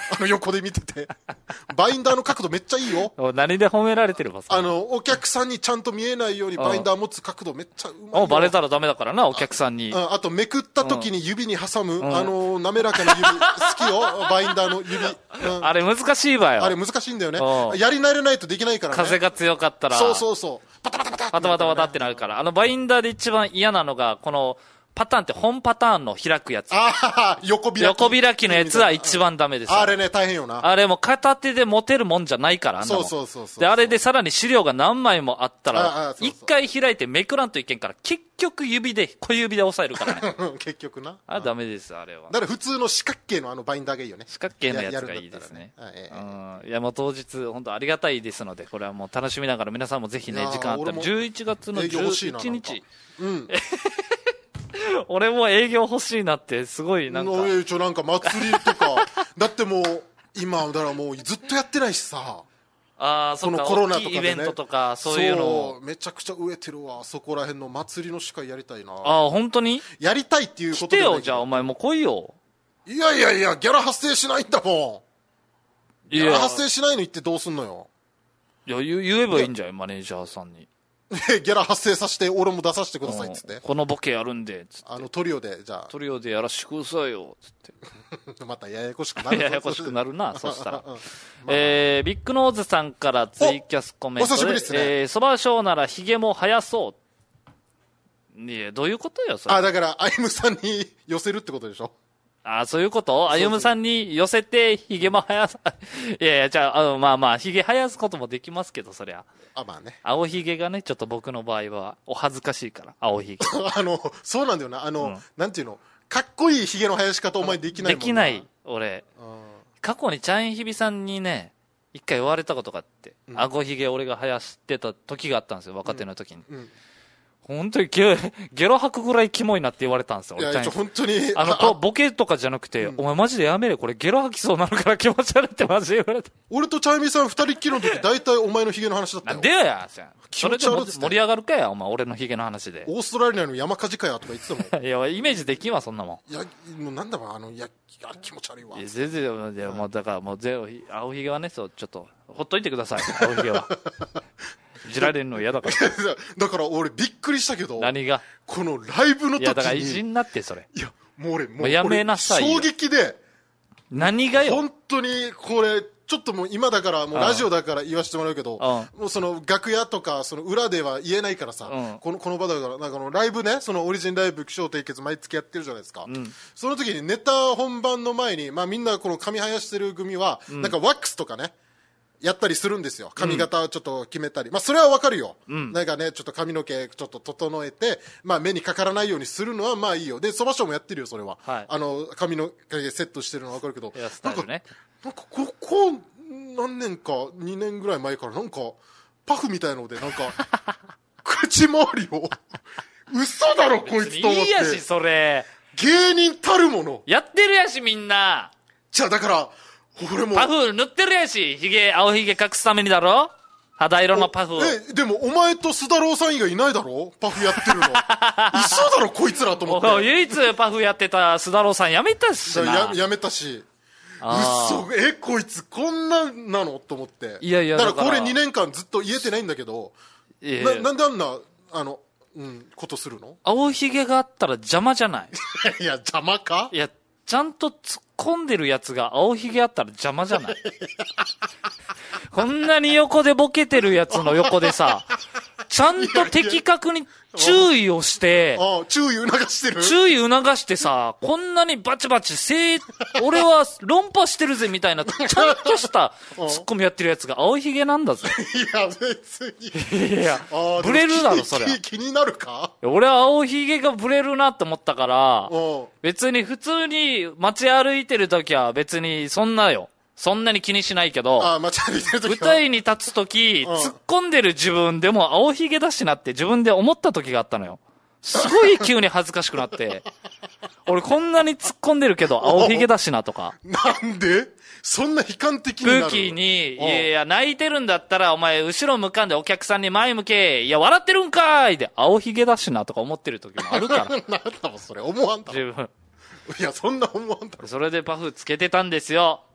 Speaker 2: あの横で見てて。バインダーの角度めっちゃいいよ。
Speaker 1: 何で褒められてるば
Speaker 2: あの、お客さんにちゃんと見えないようにバインダー持つ角度めっちゃうまいよ。
Speaker 1: バレたらダメだからな、お客さんに。
Speaker 2: あ, あと、めくった時に指に挟む、うん、あの、滑らかな指、好きよ、バインダーの指。うん、
Speaker 1: あれ難しいわよ。
Speaker 2: あれ難しいんだよね。やり慣れないとできないからね。
Speaker 1: 風が強かったら。
Speaker 2: そうそうそう。パタパタパタ
Speaker 1: パタパタパタってなるから。あの、バインダーで一番嫌なのが、この、パターンって本パターンの開くやつ。
Speaker 2: ああ、横開き。
Speaker 1: 横開きのやつは一番ダメです。
Speaker 2: あれね、大変よな。
Speaker 1: あれも片手で持てるもんじゃないから、あんなもん。
Speaker 2: そうそうそうそう。
Speaker 1: で、あれでさらに資料が何枚もあったら、一回開いてめくらんといけんから、結局指で、小指で押さえるからね。
Speaker 2: 結局な。
Speaker 1: あれダメです、あれは。
Speaker 2: だから普通の四角形のあのバインダーがいいよね。
Speaker 1: 四角形のやつがいいですね。いや、もう当日、本当ありがたいですので、これはもう楽しみながら皆さんもぜひね、時間あったら、じゅういちがつのじゅういちにち。うん。俺も営業欲しいなってすごいなんか
Speaker 2: ちょなんか祭りとかだってもう今だからもうずっとやってないしさ
Speaker 1: あそのコロナとかで、ね、イベントとかそういうの
Speaker 2: そうめちゃくちゃ植えてるわそこら辺の祭りの司会やりたいな
Speaker 1: ああ本当に
Speaker 2: やりたいっていうことで
Speaker 1: 来てよじゃあお前もう来いよ
Speaker 2: いやいやいやギャラ発生しないんだもんギャラ発生しないの言ってどうすんのよ
Speaker 1: いや言えばいいんじゃんマネージャーさんに
Speaker 2: ギャラ発生させて俺も出させてくださいっつって
Speaker 1: このボケやるんでつって
Speaker 2: あのトリオでじゃあ
Speaker 1: トリオでやらしてくださいよつ
Speaker 2: ってまたややこしくなる
Speaker 1: ややこしくなるなそしたら、まあえー、ビッグノーズさんからツイキャスコメントでお久しぶりですねえー、そば賞ならヒゲも生やそういやどういうことよそれ
Speaker 2: あだから歩夢さんに寄せるってことでしょ
Speaker 1: あそういうこと歩夢さんに寄せて、ヒゲも生やす。いやいや、じゃあ、あの、まあまあ、ヒゲ生やすこともできますけど、そりゃ。
Speaker 2: あ、まあね。
Speaker 1: 青ヒゲがね、ちょっと僕の場合は、お恥ずかしいから、青ヒゲ。
Speaker 2: あの、そうなんだよな。あの、うん、なんていうの、かっこいいヒゲの生やし方お前できないもんな。
Speaker 1: できない、俺。過去にチャンヒビさんにね、一回言われたことがあって、うん、顎ヒゲ俺が生やしてた時があったんですよ、若手の時に。うんうん本当にゲゲロ吐くぐらいキモいなって言われたんですよ。
Speaker 2: いや、ちょ、本当に。
Speaker 1: あの、こボケとかじゃなくて、うん、お前マジでやめれ、これゲロ吐きそうなるから気持ち悪いってマジで言われた。
Speaker 2: 俺とチャイミさん二人っきりの時、大体お前のヒゲの話だったよ。
Speaker 1: なんでや、じゃん。それで盛り上がるかや、お前、俺のヒゲの話で。
Speaker 2: オーストラリアの山火事かやとか言ってたもん。
Speaker 1: いや、イメージできんわ、そんなも
Speaker 2: ん。いや、もうなんだろう、あの、いや、気持ち悪いわ。いや、
Speaker 1: 全然、いや、もうだから、もう全部、青ヒゲはね、そう、ちょっと、ほっといてください、青ヒゲは。いじられるの嫌だから
Speaker 2: だから俺びっくりしたけど
Speaker 1: 何が
Speaker 2: このライブの時にい
Speaker 1: やだからいじんなってそれ
Speaker 2: いやもう俺も
Speaker 1: うやめなさい
Speaker 2: よ衝撃で
Speaker 1: 何がよ
Speaker 2: 本当にこれちょっともう今だからもうラジオだから言わせてもらうけどもうその楽屋とかその裏では言えないからさこのこの場だからなんかのライブねそのオリジンライブ起承転結毎月やってるじゃないですか、うん、その時にネタ本番の前にまあみんなこの髪生やしてる組はなんかワックスとかねやったりするんですよ髪型をちょっと決めたり、うん、まあそれはわかるよ、うん、なんかねちょっと髪の毛ちょっと整えて、まあ、目にかからないようにするのはまあいいよでそばショーもやってるよそれは、はい、あの髪の毛セットしてるのはわかるけど
Speaker 1: ヘアスタイルね
Speaker 2: なんかここ何年かにねんぐらい前からなんかパフみたいのでなんか口周りを嘘だろこいつと思って
Speaker 1: いいやしそれ
Speaker 2: 芸人たるもの
Speaker 1: やってるやしみんな
Speaker 2: じゃあだから俺も
Speaker 1: パフ塗ってるやしヒゲ青ヒゲ隠すためにだろ肌色のパフ
Speaker 2: えでもお前と須田郎さん以外いないだろパフやってるの嘘だろこいつらと思って
Speaker 1: 唯一パフやってた須田郎さんやめたしな
Speaker 2: や, やめたし嘘えこいつこんななのと思って
Speaker 1: いやいや
Speaker 2: だからこれにねんかんずっと言えてないんだけどいやいやな, なんであんなあの、うん、ことするの
Speaker 1: 青ひげがあったら邪魔じゃない
Speaker 2: いや邪魔か
Speaker 1: いやちゃんと突っ込んでるやつが青ひげあったら邪魔じゃないこんなに横でボケてるやつの横でさちゃんと的確に注意をして
Speaker 2: ああ注意促してる
Speaker 1: 注意促してさこんなにバチバチせい俺は論破してるぜみたいなちゃんとしたツッコミやってるやつが青ひげなんだぜ
Speaker 2: いや別に
Speaker 1: いやブレるだろそれ
Speaker 2: 気になるか
Speaker 1: 俺は青ひげがブレるなって思ったから別に普通に街歩いてる時は別にそんなよそんなに気にしないけど、
Speaker 2: あ街歩いてる時は
Speaker 1: 舞台に立つ時、うん、突っ込んでる自分でも青ひげだしなって自分で思った時があったのよ。すごい急に恥ずかしくなって、俺こんなに突っ込んでるけど青ひげだしなとか。
Speaker 2: なんでそんな悲観的になる
Speaker 1: 空気に、いやいや泣いてるんだったらお前後ろ向かんでお客さんに前向け、いや笑ってるんかーいで青ひげだしなとか思ってる時もあるから。
Speaker 2: なんだもんそれ思わんだろ。
Speaker 1: 自分。
Speaker 2: いやそんな思わんだろ。
Speaker 1: それでパフつけてたんですよ。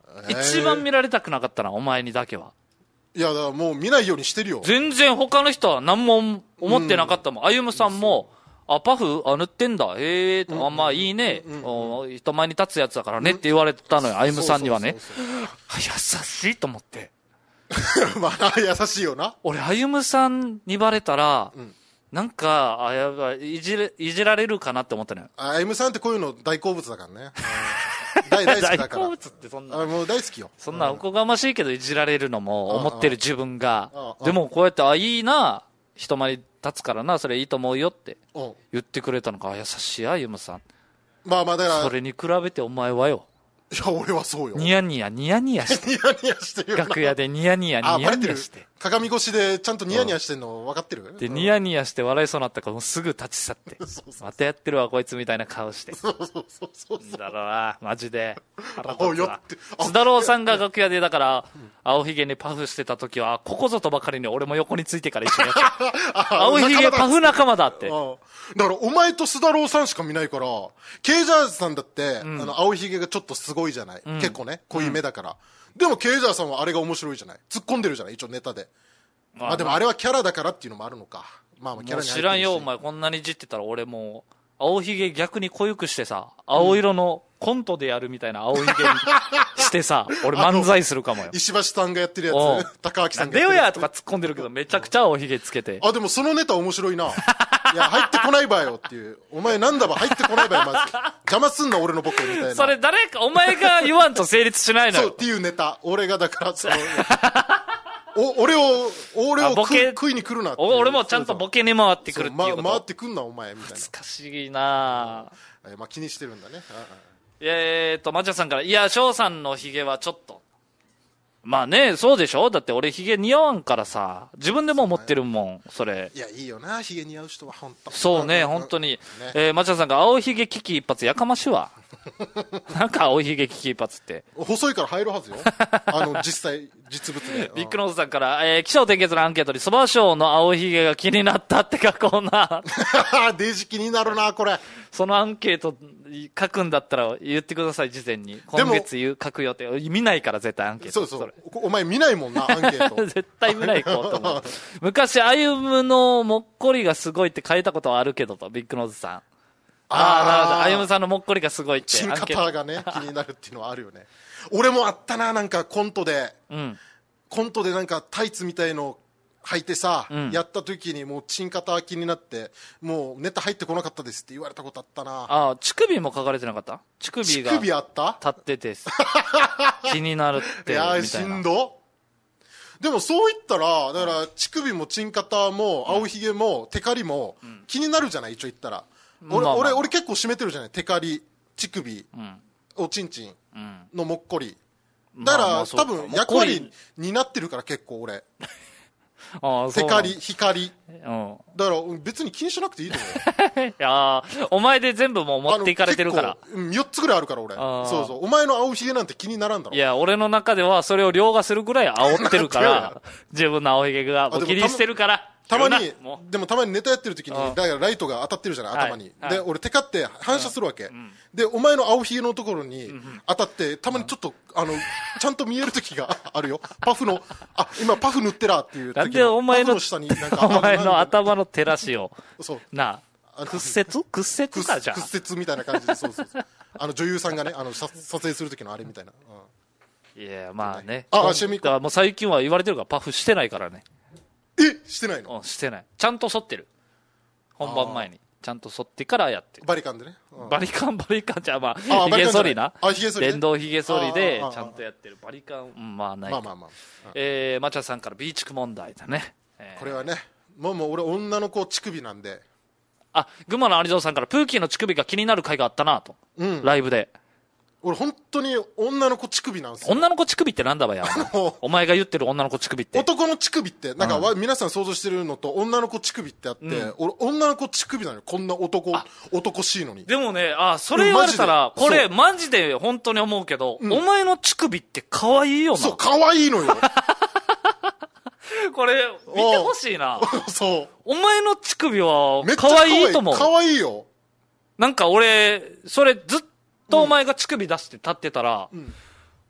Speaker 1: 一番見られたくなかったな、お前にだけは。
Speaker 2: いや、だからもう見ないようにしてるよ。
Speaker 1: 全然他の人は何も思ってなかったもん。歩夢さんも、あ、パフあ、塗ってんだ。へえ、あ、まあいいね。人前に立つやつだからねって言われたのよ、歩夢さんにはね。優しいと思って。
Speaker 2: まあ、優しいよな。
Speaker 1: 俺、歩夢さんにバレたら、なんか、あ、やばい、いじれ、いじられるかなって思ったのよ。
Speaker 2: 歩夢さんってこういうの大好物だからね。大大好きだから。
Speaker 1: 大好物ってそんな。
Speaker 2: もう大好きよ。
Speaker 1: そんなおこがましいけどいじられるのも思ってる自分が。でもこうやって、あ、いいな、人前に立つからな、それいいと思うよって言ってくれたのか、優しい歩夢さん。
Speaker 2: まあまあだから。
Speaker 1: それに比べてお前はよ。
Speaker 2: いや、俺はそうよ。
Speaker 1: ニヤニヤ、ニヤニヤして。
Speaker 2: ニヤニヤしてるよ。
Speaker 1: 楽屋でニヤニヤ、ニヤニヤして。
Speaker 2: 鏡越しでちゃんとニヤニヤしてんの分かってる？
Speaker 1: で、ニヤニヤして笑いそうになったからもうすぐ立ち去って。またやってるわ、こいつみたいな顔して。
Speaker 2: そうそうそうそう。
Speaker 1: だろうな、マジで。腹立つわ。須田郎さんが楽屋で、だから、青ひげにパフしてた時は、ここぞとばかりに俺も横についてから一緒にやった。青ひげパフ仲間だって。
Speaker 2: だからお前と須田郎さんしか見ないから、ケイジャーさんだって、うん、あの青ひげがちょっとすごいじゃない、うん、結構ね濃い目だから、うん、でもケイジャーさんはあれが面白いじゃない、突っ込んでるじゃない、一応ネタで。まあ、まあでもあれはキャラだからっていうのもあるのか。まあキャラに入ってるし。
Speaker 1: 知らんよお前、こんなにいじってたら俺もう青ひげ逆に濃ゆくしてさ、青色のコントでやるみたいな青ひげにしてさ、俺漫才するかもよ。
Speaker 2: 石橋さんがやってるやつ、高明さんが
Speaker 1: やってるやつ。でよやとか突っ込んでるけど、めちゃくちゃ青ひげつけて。
Speaker 2: あ、でもそのネタ面白いな。いや、入ってこないばよっていう。お前なんだば入ってこないばよ、まず。邪魔すんな、俺のボケみたいな。
Speaker 1: それ誰か、お前が言わんと成立しないのよ。
Speaker 2: そう、っていうネタ。俺がだから、その、お、俺を、俺を食い、食いに来るなって。
Speaker 1: 俺もちゃんとボケに回ってくるっていうこと。
Speaker 2: ま、回ってくんな、お前、みたいな。
Speaker 1: 難しいな
Speaker 2: ぁ。えー、まあ気にしてるんだね。
Speaker 1: えーと、マチャさんから、いや、翔さんのヒゲはちょっと。まあね、そうでしょ、だって俺ヒゲ似合わんからさ、自分でも思ってるもん、それ。
Speaker 2: いや、いいよな、ヒゲ似合う人は本当。
Speaker 1: そうね、本当に。ね、えー、マチャさんが青ひげ危機一髪、やかましいわ。なんか青ひげ危機一髪って。
Speaker 2: 細いから入るはずよ。あの、実際、実物で。
Speaker 1: ビッグノーズさんから、えー、気象転結のアンケートに、そば賞の青ひげが気になったって書こうな。
Speaker 2: デージ気になるな、これ。
Speaker 1: そのアンケート書くんだったら言ってください、事前に。今月言う書く予定。見ないから絶対アンケート。
Speaker 2: そうそう。お前見ないもんな、アンケート。
Speaker 1: 絶対見ないこうと思って。昔、歩夢のもっこりがすごいって書いたことはあるけどと、ビッグノーズさん。ああ、なるほど。歩夢さんのもっこりがすごいって。
Speaker 2: チンカターがね、気になるっていうのはあるよね。俺もあったな、なんかコントで。うん。コントでなんかタイツみたいの履いてさ、うん、やった時にもうチンカター気になって、もうネタ入ってこなかったですって言われたことあったな。
Speaker 1: ああ、乳首も書かれてなかった？乳首が。
Speaker 2: 乳首あった
Speaker 1: 立ってて。気になるって。いや、
Speaker 2: しんど。でもそう言ったら、だから乳首もチンカターも青ひげもテカリも気になるじゃない、一応言ったら。俺、まあまあ、俺、俺結構締めてるじゃない、テカリ、乳首、うん、おちんちんのもっこり。だから、まあまあ、多分役割になってるから結構俺。ああ、テカリ、光。うん。だから別に気にしなくていいと思う。
Speaker 1: いやー、お前で全部もう持っていかれてるから。
Speaker 2: よっつぐらいあるから俺。そうそう。お前の青ひげなんて気にならんだろ。
Speaker 1: いや、俺の中ではそれを凌駕するぐらい煽ってるから、自分の青ひげが気にしてるから。
Speaker 2: たまに、でもたまにネタやってる時に、だからライトが当たってるじゃない、頭に。で、俺テカって反射するわけ。で、お前の青ひげのところに当たって、たまにちょっと、あの、ちゃんと見える時があるよ。パフの、あ、今パフ塗ってらっていう時の。
Speaker 1: なんでお前の、下になんか、お前の頭の照らしを。そう。なあ、屈折屈折かじゃん。
Speaker 2: 屈折みたいな感じで、そうそうそう。あの女優さんがね、あの、撮影する時のあれみたいな。
Speaker 1: いや、まあね。
Speaker 2: あ、シェミコ。
Speaker 1: もう最近は言われてるから、パフしてないからね。
Speaker 2: え、してないの？
Speaker 1: うん、してない。ちゃんと剃ってる。本番前に。ちゃんと剃ってからやってる。
Speaker 2: バリカンでね。
Speaker 1: バリカン、バリカンじゃ、まあ、ヒゲ剃りな。
Speaker 2: あ、ヒゲ剃り。
Speaker 1: 電動ヒゲ剃りで、ちゃんとやってる。バリカン、まあない。
Speaker 2: まあまあまあ。
Speaker 1: えー、マチャさんからビーチク問題だね。
Speaker 2: これはね、もうもう俺女の子乳首なんで。
Speaker 1: あ、群馬の有蔵さんからプーキーの乳首が気になる回があったなと。うん。ライブで。
Speaker 2: 俺本当に女の子乳首なんですよ。
Speaker 1: 女の子乳首ってなんだばや。お前が言ってる女の子乳首って。
Speaker 2: 男の乳首って、なんか、うん、皆さん想像してるのと女の子乳首ってあって、うん、俺女の子乳首なのよ。こんな男、男しいのに。
Speaker 1: でもね、あ、それ言われたら、これマジで本当に思うけど、うん、お前の乳首って可愛いよな。
Speaker 2: そう、可愛いのよ。
Speaker 1: これ、見てほしいな。
Speaker 2: そう。
Speaker 1: お前の乳首は可愛いと思う。
Speaker 2: 可愛いよ。
Speaker 1: なんか俺、それずっとお前が乳首出して立ってたら、うん、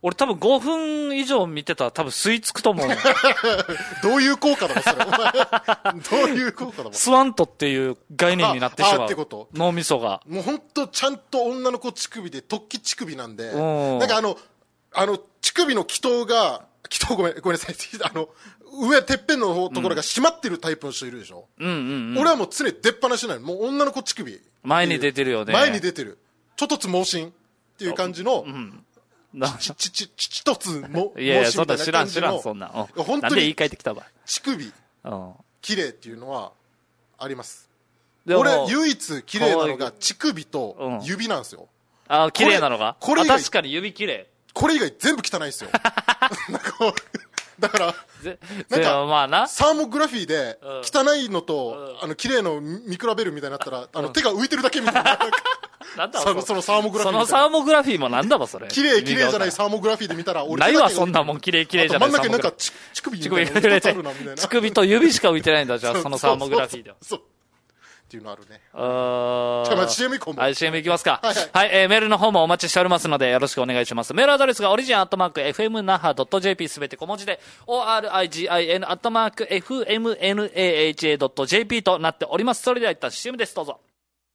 Speaker 1: 俺多分ごふん以上見てたら多分吸い付くと思う。
Speaker 2: どういう効果だろそれ。お前どういう効果だろ。
Speaker 1: 吸わんとっていう概念になってしまう。
Speaker 2: ああってこと。
Speaker 1: 脳みそが。
Speaker 2: もう本当ちゃんと女の子乳首で突起乳首なんで、なんかあのあの乳首の気筒が気筒ごめんごめんなさいあの上てっぺんのところが締まってるタイプの人いるでしょ。うんうんうん、俺はもう常に出っ放しない。もう女の子乳首
Speaker 1: 前に出てるよね。
Speaker 2: 前に出てる。ちょっとつ盲信っていう感じの。うんちちちち一つも
Speaker 1: いやいやそんな知らん知らんそんな本当に言い換えてきたわ
Speaker 2: 乳首綺麗っていうのはあります。俺唯一綺麗なのが乳首と指なんですよ。
Speaker 1: あ綺麗なのがこれ確かに指綺麗。
Speaker 2: これ以外全部汚いですよ。なんかだから
Speaker 1: なんかまあな
Speaker 2: サーモグラフィーで汚いのとあの綺麗の見比べるみたいになったらあの手が浮いてるだけみたいな。
Speaker 1: なんだ
Speaker 2: そのそのサーモグラフィー
Speaker 1: そのサーモグラフィーもなんだわそれ。
Speaker 2: 綺麗綺麗じゃないサーモグラフィーで見たら俺
Speaker 1: ないわそんなもん綺麗綺麗じゃない。
Speaker 2: 真ん中になんか乳首みたいなのがあるなみたいな。
Speaker 1: 乳首と指しか浮いてないんだじゃあそのサーモグラフィーでは。
Speaker 2: そうっていうのあるね。
Speaker 1: あ
Speaker 2: じゃあまあ シーエム 行こうも。
Speaker 1: はい シーエム 行きますか。はいはい、はいえー、メールの方もお待ちしておりますのでよろしくお願いします。メールアドレスがオリジンアットマーク エフエムナハドットジェーピー すべて小文字で オーアールアイジン アットマーク エフエムナハドットジェーピー となっております。それでは一旦 シーエム ですどうぞ。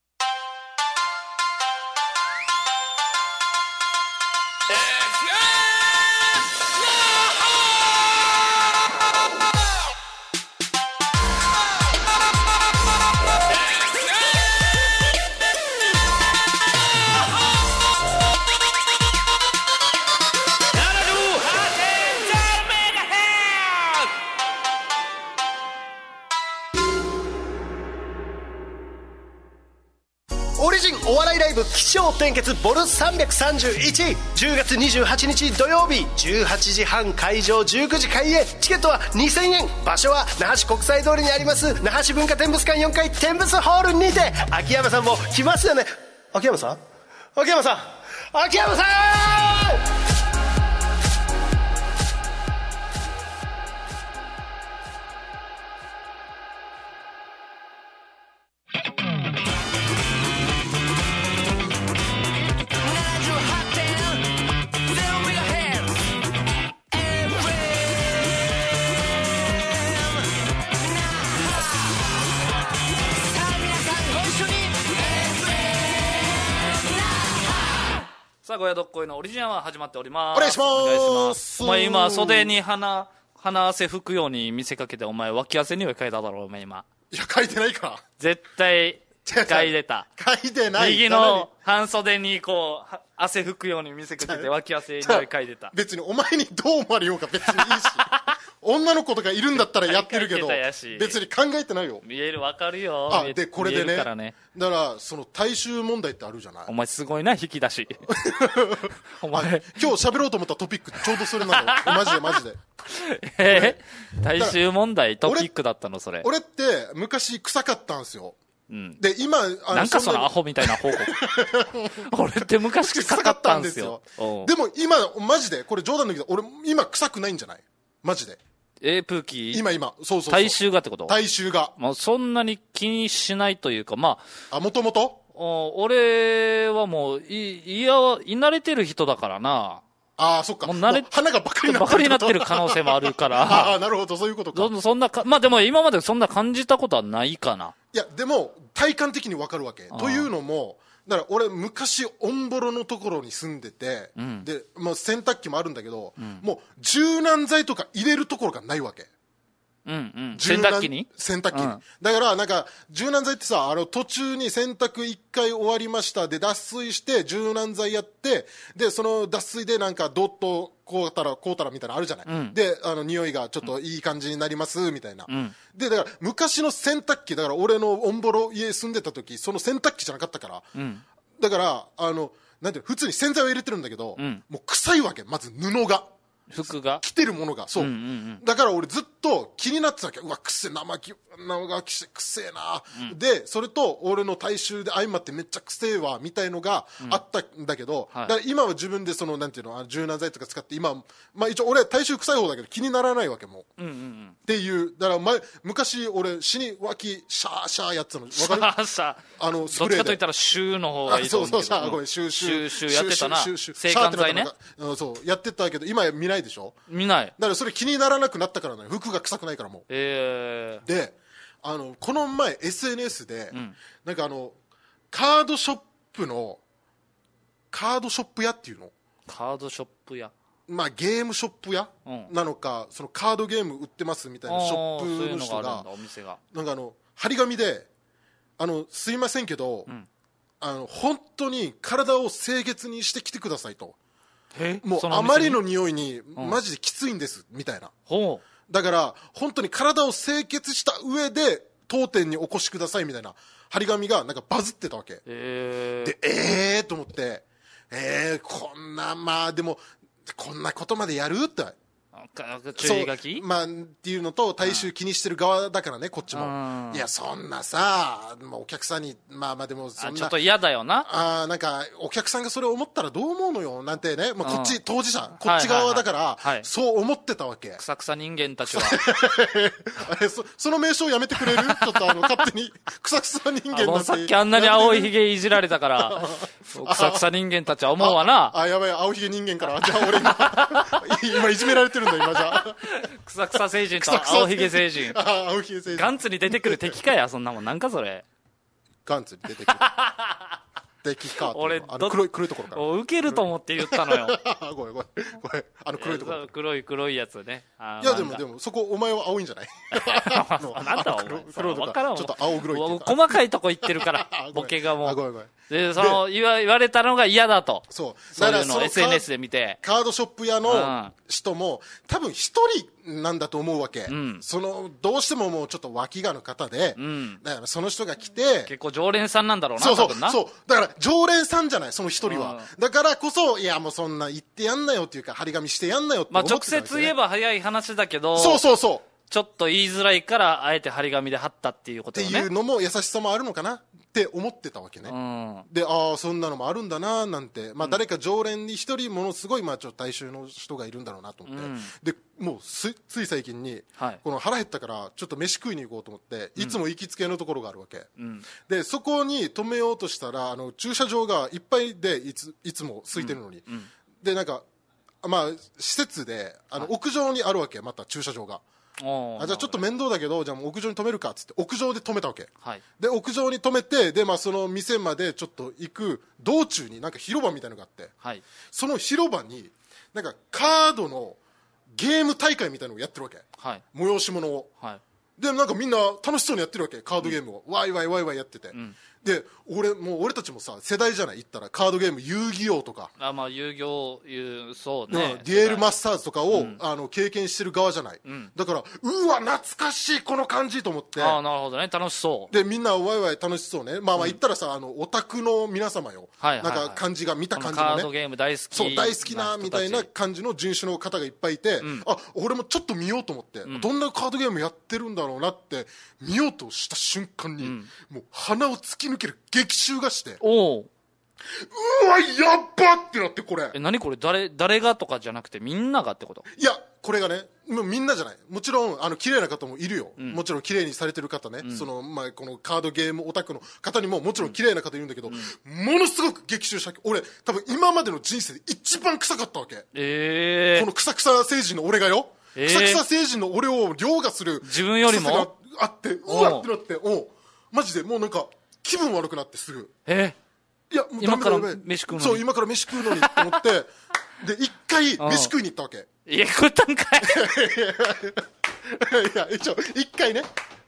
Speaker 3: オリジンお笑いライブ起承転結ボルさんびゃくさんじゅういち じゅうがつにじゅうはちにち土曜日じゅうはちじはん会場じゅうくじ開演。チケットはにせんえん。場所は那覇市国際通りにあります那覇市文化展物館よんかい展物ホールにて。秋山さんも来ますよね。秋山さん秋山さん秋山さん
Speaker 1: さあごやどっこいのオリジナルは始まっております。
Speaker 2: お願いします。お願いします。
Speaker 1: お前今袖に鼻鼻汗拭くように見せかけてお前脇汗には嗅いだだろお前今。
Speaker 2: いや嗅いでないから
Speaker 1: 絶対嗅いでた。
Speaker 2: 嗅いでない。
Speaker 1: 右の半袖にこう汗拭くように見せかけて脇汗には嗅いでた。
Speaker 2: 別にお前にどう思われようか別にいいし女の子とかいるんだったらやってるけど別に考えてないよ。
Speaker 1: 見えるわかるよ。
Speaker 2: あでこれで ね,
Speaker 1: からね
Speaker 2: だからその大衆問題ってあるじゃない。
Speaker 1: お前すごいな引き出しお前
Speaker 2: 今日喋ろうと思ったトピックちょうどそれなのマジでマジで
Speaker 1: えー、大衆問題トピックだったのそれ。
Speaker 2: 俺って昔臭かったんですよ。うん、で今あ
Speaker 1: なんかそのアホみたいな報告俺って昔臭かったんですよ。
Speaker 2: でも今マジでこれ冗談だけど俺今臭くないんじゃないマジで。
Speaker 1: えー、プーキー
Speaker 2: 今今そうそうそう
Speaker 1: 体臭がってこと。
Speaker 2: 体臭が
Speaker 1: もうそんなに気にしないというかま
Speaker 2: ああもともと
Speaker 1: 俺はもういいやい慣れてる人だからな。
Speaker 2: ああそっかもう慣れ
Speaker 1: 鼻がばかりばかりになってる可能性もあるから
Speaker 2: ああなるほどそういうことか。
Speaker 1: そんなかまあでも今までそんな感じたことはないかな。
Speaker 2: いやでも体感的に分かるわけというのもだから俺昔オンボロのところに住んでて、うん、で、まあ、洗濯機もあるんだけど、うん、もう柔軟剤とか入れるところがないわけ。
Speaker 1: うんうん、洗濯機に
Speaker 2: 洗濯機に、うん、だからなんか柔軟剤ってさあの途中に洗濯いっかい終わりましたで脱水して柔軟剤やってでその脱水でなんかどっとこうたらこうたらみたいなのあるじゃない、うん、であの匂いがちょっといい感じになりますみたいな、うん、でだから昔の洗濯機だから俺のオンボロ家住んでた時その洗濯機じゃなかったから、うん、だからあのなんていう普通に洗剤を入れてるんだけど、うん、もう臭いわけまず布が
Speaker 1: 服が
Speaker 2: 着てるものがそう、うんうんうん、だから俺ずっとと気になってたわけ。うわくせえ生き生乾きしてくせえな、うん、でそれと俺の体臭で相まってめっちゃくせえわみたいのがあったんだけど、うんはい、だから今は自分でそのなんていうの柔軟剤とか使って今、まあ、一応俺体臭臭い方だけど気にならないわけも、うんうんうん、っていうだから前昔俺死に脇シャーシャーやってたの分かる？シャーシャーあのスプレーでどっちか
Speaker 1: といったら臭の方がいいと思うけど、そうそうシャーごめんシューシューシューやってたな制汗剤ね、
Speaker 2: うん、そうやってたけど今見ないでしょ。
Speaker 1: 見ない。
Speaker 2: だからそれ気にならなくなったからね。服が臭くないからもう、えー、であのこの前 エスエヌエス で、うん、なんかあのカードショップのカードショップ屋っていうの
Speaker 1: カードショップ屋
Speaker 2: まあゲームショップ屋、うん、なのかそのカードゲーム売ってますみたいなショップの人が
Speaker 1: お店が
Speaker 2: なんかあの張り紙であのすいませんけど、うん、あの本当に体を清潔にしてきてくださいと。もうあまりの匂いにマジできついんですみたいな、うん、だから本当に体を清潔した上で当店にお越しくださいみたいな張り紙がなんかバズってたわけ、えー、でえーと思ってえーこんなまあでもこんなことまでやるって
Speaker 1: 注意書き
Speaker 2: まあ、っていうのと大衆気にしてる側だからねこっちもいやそんなさお客さんにまあまあでもそんな
Speaker 1: ちょっと嫌だよな
Speaker 2: あなんかお客さんがそれを思ったらどう思うのよなんてね、まあ、こっち当事者こっち側だから、はいはいはい、そう思ってたわけ。
Speaker 1: くさくさ人間たちは
Speaker 2: そ, その名称やめてくれるちょっとあの勝手にくさくさ人間なんて
Speaker 1: さっきあんなに青いひげいじられたからくさくさ人間たちは思うわな。
Speaker 2: あ, あやばい青ひげ人間からじゃあ俺今今いじめられてるんだ今じゃあ
Speaker 1: くさくさ星人と青ひげ星人
Speaker 2: 青ひげ星人
Speaker 1: ガンツに出てくる敵かやそんなもんなんかそれ
Speaker 2: ガンツに出てくる敵か俺あの黒い黒いところから
Speaker 1: ウケると思って言ったのよ
Speaker 2: ごめんごめんごめんあの黒いところ
Speaker 1: 黒い黒いやつね。
Speaker 2: いやでもでもそこお前は青いんじゃない
Speaker 1: なんだお前
Speaker 2: 黒いところちょっと青黒いって
Speaker 1: 細かいとこ言ってるからボケがもうごめんごめんでその言わ言われたのが嫌だと
Speaker 2: そう
Speaker 1: だからそういうの エスエヌエス で見て
Speaker 2: カードショップ屋の人も多分一人なんだと思うわけ、うん、そのどうしてももうちょっと脇がの方で、うん、だからその人が来て
Speaker 1: 結構常連さんなんだろうな。
Speaker 2: そうそうそうだから常連さんじゃないその一人は、うん、だからこそいやもうそんな言ってやんなよっていうか張り紙してやんなよって思ってたわけ、ね、まあ、直
Speaker 1: 接言えば早い話だけど
Speaker 2: そうそうそう
Speaker 1: ちょっと言いづらいからあえて張り紙で貼ったっていうことよね
Speaker 2: っていうのも優しさもあるのかなって思ってたわけね、うん、でああそんなのもあるんだななんて、まあ、誰か常連に一人ものすごいまあちょっと大衆の人がいるんだろうなと思って、うん、でもうつい最近に、はい、この腹減ったからちょっと飯食いに行こうと思っていつも行きつけのところがあるわけ、うん、でそこに止めようとしたらあの駐車場がいっぱいでいついつも空いてるのに、うんうん、でなんかまあ施設であの屋上にあるわけまた駐車場があじゃあちょっと面倒だけどじゃあもう屋上に止めるかっつって屋上で止めたわけ、はい、で屋上に止めてで、まあ、その店までちょっと行く道中になんか広場みたいなのがあって、はい、その広場になんかカードのゲーム大会みたいなのをやってるわけ、はい、催し物を、はい、でなんかみんな楽しそうにやってるわけカードゲームを、うん、ワイワイワイワイやってて、うん、で 俺, もう俺たちもさ世代じゃない言ったらカードゲーム遊戯王とか
Speaker 1: あ、まあ、遊戯王そうね、
Speaker 2: うん、デュエルマスターズとかを、うん、あの経験してる側じゃない、うん、だからうわ懐かしいこの感じと思って
Speaker 1: あなるほどね楽しそう
Speaker 2: でみんなワイワイ楽しそうねまあまあ言ったらさ、うん、あのオタクの皆様よ、はいはいはい、なんか感じが見た感じのね
Speaker 1: カードゲーム大好き
Speaker 2: そう大好きなみたいな感じの人種の方がいっぱいいて、うん、あ俺もちょっと見ようと思って、うん、どんなカードゲームやってるんだろうなって見ようとした瞬間に、うん、もう鼻を突き抜ける激臭がしておううわやっばってなってこれ
Speaker 1: え何これ 誰, 誰がとかじゃなくてみんながってこと
Speaker 2: いやこれがねもうみんなじゃないもちろんあの綺麗な方もいるよ、うん、もちろん綺麗にされてる方ね、うん、そのまあ、このカードゲームオタクの方にももちろん綺麗な方いるんだけど、うん、ものすごく激臭した俺多分今までの人生で一番臭かったわけ、えー、このクサクサ星人の俺がよ、えー、クサクサ星人の俺を凌駕する
Speaker 1: 自分よりも
Speaker 2: があってうわってなっておマジでもうなんか気分悪くなってすぐえー、いやもう
Speaker 1: 今から飯食うのに
Speaker 2: そう今から飯食うのにと思ってで一回飯食いに行ったわけ
Speaker 1: いや食ったんかい
Speaker 2: いや一応一回ね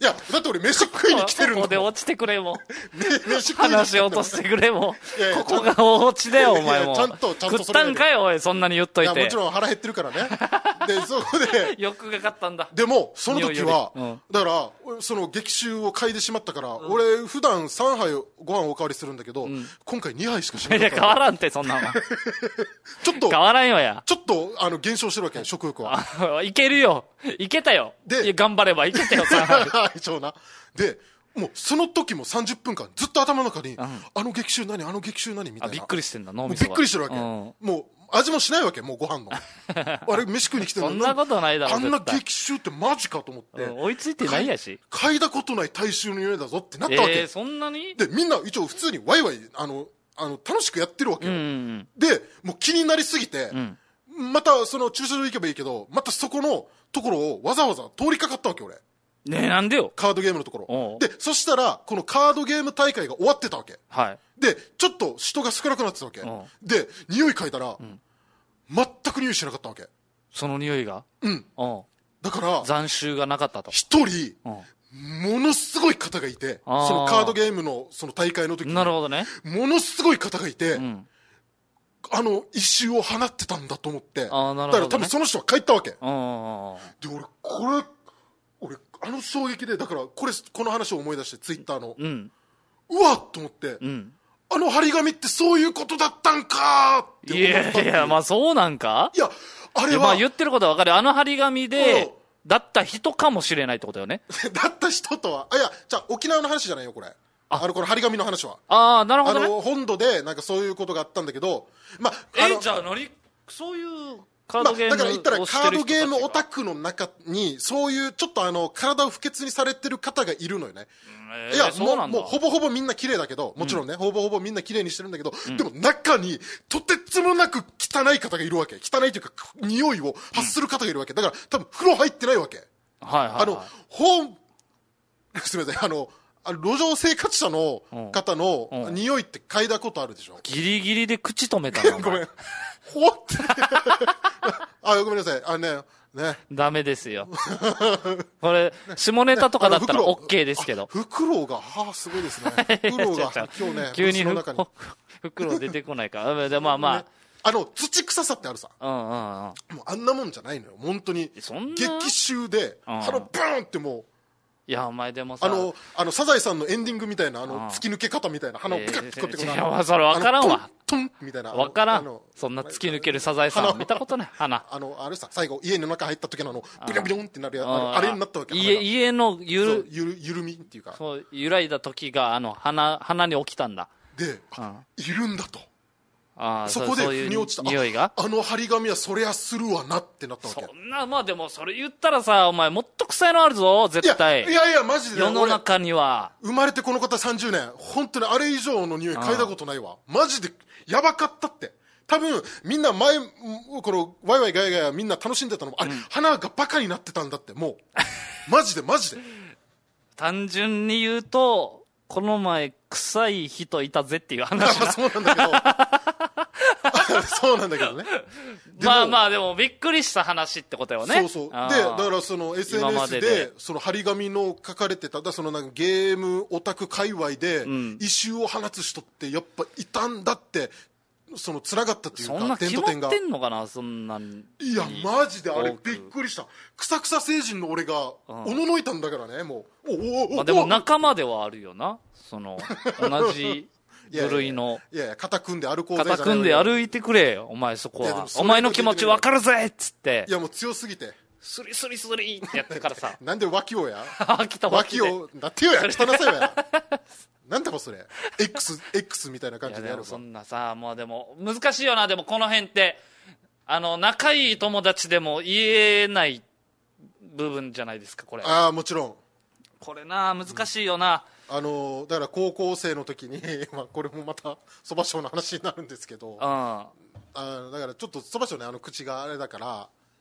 Speaker 2: いやだって俺飯食いに来てるんだもん。
Speaker 1: ここで落ちてくれも
Speaker 2: 飯食いに
Speaker 1: 話を落としてくれも
Speaker 2: いやいや
Speaker 1: ここがお落ちだよお前も。
Speaker 2: ちゃんとちゃんと
Speaker 1: 食ったんかよおい、そんなに言っといて。
Speaker 2: いやもちろん腹減ってるからねでそこで
Speaker 1: 欲が勝ったんだ。
Speaker 2: でもその時は、
Speaker 1: うん、
Speaker 2: だからその激臭を嗅いでしまったから、うん、俺普段さんはいご飯おかわりするんだけど、うん、今回にはいしかしなかった。
Speaker 1: いや変わらんってそんなの
Speaker 2: ちょっと
Speaker 1: 変わらんよや。
Speaker 2: ちょっとあの減少してるわけ食欲は。
Speaker 1: いけるよ、いけたよ。でいや頑張ればいけたよさんはい
Speaker 2: 一応な。でもうその時もさんじゅっぷんかんずっと頭の中に、うん、あの激臭何あの激臭何みたいな。
Speaker 1: あびっくりしてんだ脳
Speaker 2: みそが。びっくりしてるわけ、うん、もう味もしないわけもうご飯のあれ飯食いに来てるの
Speaker 1: そんなことないだろ。
Speaker 2: あんな激臭ってマジかと思って、
Speaker 1: うん、追いついてないやし
Speaker 2: 嗅いだことない大衆の匂いだぞってなったわけ、
Speaker 1: えー、そんなに。
Speaker 2: でみんな一応普通にワイワイあのあの楽しくやってるわけよ、
Speaker 1: うんうん、
Speaker 2: でもう気になりすぎて、うん、またその駐車場行けばいいけどまたそこのところをわざわざ通りかかったわけ俺。
Speaker 1: ねえなんでよ。
Speaker 2: カードゲームのところで、そしたらこのカードゲーム大会が終わってたわけ、
Speaker 1: はい、
Speaker 2: でちょっと人が少なくなってたわけで匂い嗅いだら、うん、全く匂いしなかったわけ
Speaker 1: その匂いが。
Speaker 2: うんだから
Speaker 1: 斬臭がなかったと。
Speaker 2: 一人ものすごい方がいて、そのカードゲームのその大会の時に
Speaker 1: なるほどね
Speaker 2: ものすごい方がいて、うん、あの異臭を放ってたんだと思って。
Speaker 1: あなるほど、ね、
Speaker 2: だから多分その人は帰ったわけ。で
Speaker 1: 俺
Speaker 2: これ俺あの衝撃でだからこれこの話を思い出してツイッターの、うん、うわっと思って、うん、あの張り紙ってそういうことだったんかって思ったっていう。
Speaker 1: いやいやまあそうなんか。
Speaker 2: いやあれは
Speaker 1: まあ言ってることは分かる。あの張り紙でだった人かもしれないってことよね
Speaker 2: だった人とはあいやじゃあ沖縄の話じゃないよこれ。あのこの張り紙の話は
Speaker 1: ああなるほどね。
Speaker 2: あの本土でなんかそういうことがあったんだけど、まあ、
Speaker 1: えじゃあ何そういうカードゲーム、
Speaker 2: まあ、だから言ったらカードゲームオタクの中にそういうちょっとあの体を不潔にされてる方がいるのよね、
Speaker 1: えー、いや
Speaker 2: もう、もうほぼほぼみんな綺麗だけどもちろんね、うん、ほぼほぼみんな綺麗にしてるんだけど、うん、でも中にとてつもなく汚い方がいるわけ。汚いというか匂いを発する方がいるわけだから多分風呂入ってないわけ。
Speaker 1: はいはい、はい、
Speaker 2: あのほんすみませんあのあ路上生活者の方の匂いって嗅いだことあるでしょ。
Speaker 1: ギリギリで口止めたの
Speaker 2: ごめんほってあごめんなさいあのねね
Speaker 1: ダメですよこれ下ネタとかだったら OK ですけど。
Speaker 2: フクロウがはあすごいですねフクロウが今日ね
Speaker 1: 急にフクロウ出てこないからでまあまあ、ね、
Speaker 2: あの土臭さってあるさ、
Speaker 1: うんうんうん、
Speaker 2: もうあんなもんじゃないのよ本当に。
Speaker 1: そんな
Speaker 2: 激臭で鼻ブーンってもう
Speaker 1: いやお前でもさ
Speaker 2: あのあのサザエさんのエンディングみたいなあの突き抜け方みたいな鼻をピカッとこってくる、
Speaker 1: えー、いやそれ分からんわ
Speaker 2: トンみたいな
Speaker 1: 分からんそんな突き抜けるサザエさん見たことない鼻
Speaker 2: あのあれさ最後家の中入った時のあのビロビロンってなるやあ, あれになったわけ。
Speaker 1: 家, 家のゆる
Speaker 2: ゆる緩みっていうか
Speaker 1: そう揺らいだ時があの 鼻, 鼻に起きたんだ
Speaker 2: で、うん、いるんだと。
Speaker 1: あ
Speaker 2: そこで腑に落ちた。
Speaker 1: 匂いが
Speaker 2: あ, あの張り紙はそりゃするわなってなったわけ。
Speaker 1: そんなまあでもそれ言ったらさお前もっと臭いのあるぞ絶対。
Speaker 2: いやいやいやマジで
Speaker 1: 世の中には
Speaker 2: 生まれてこの方さんじゅうねん本当にあれ以上の匂い嗅いだことないわ。マジでやばかったって。多分みんな前このワイワイガヤガヤみんな楽しんでたのもあれ、うん、鼻がバカになってたんだってもうマジでマジで
Speaker 1: 単純に言うとこの前臭い人いたぜっていう話だ
Speaker 2: そうなんだけどそうなんだけどね
Speaker 1: まあまあでもびっくりした話ってことよね。
Speaker 2: そうそうでだからその エスエヌエス で, でその張り紙の書かれてただそのなんかゲームオタク界隈で異臭を放つ人ってやっぱいたんだってそのつながったっていうか
Speaker 1: そんな決まってんのかなそんなに。
Speaker 2: いやマジであれびっくりした。くさくさ星人の俺がおののいたんだからねもうおおお、
Speaker 1: まあ、でも仲間ではあるよなその同じ部類の
Speaker 2: いやいや肩組んで歩こうぜじゃない
Speaker 1: 肩組んで歩いてくれよお前そこはお前の気持ち分かるぜっつって
Speaker 2: いやもう強すぎて
Speaker 1: スリスリスリってやってからさ
Speaker 2: なんで脇をや
Speaker 1: 脇と
Speaker 2: 脇をだってよや汚さよやなんだかそれ X, X みたいな感じでやる。
Speaker 1: そんなさもうでも難しいよな。でもこの辺ってあの仲いい友達でも言えない部分じゃないですかこれ。
Speaker 2: ああもちろん
Speaker 1: これな難しいよな、
Speaker 2: うん、あのだから高校生の時に、まあ、これもまたそば賞の話になるんですけど、
Speaker 1: うん、あ
Speaker 2: だからちょっとそば賞ねあの口があれだから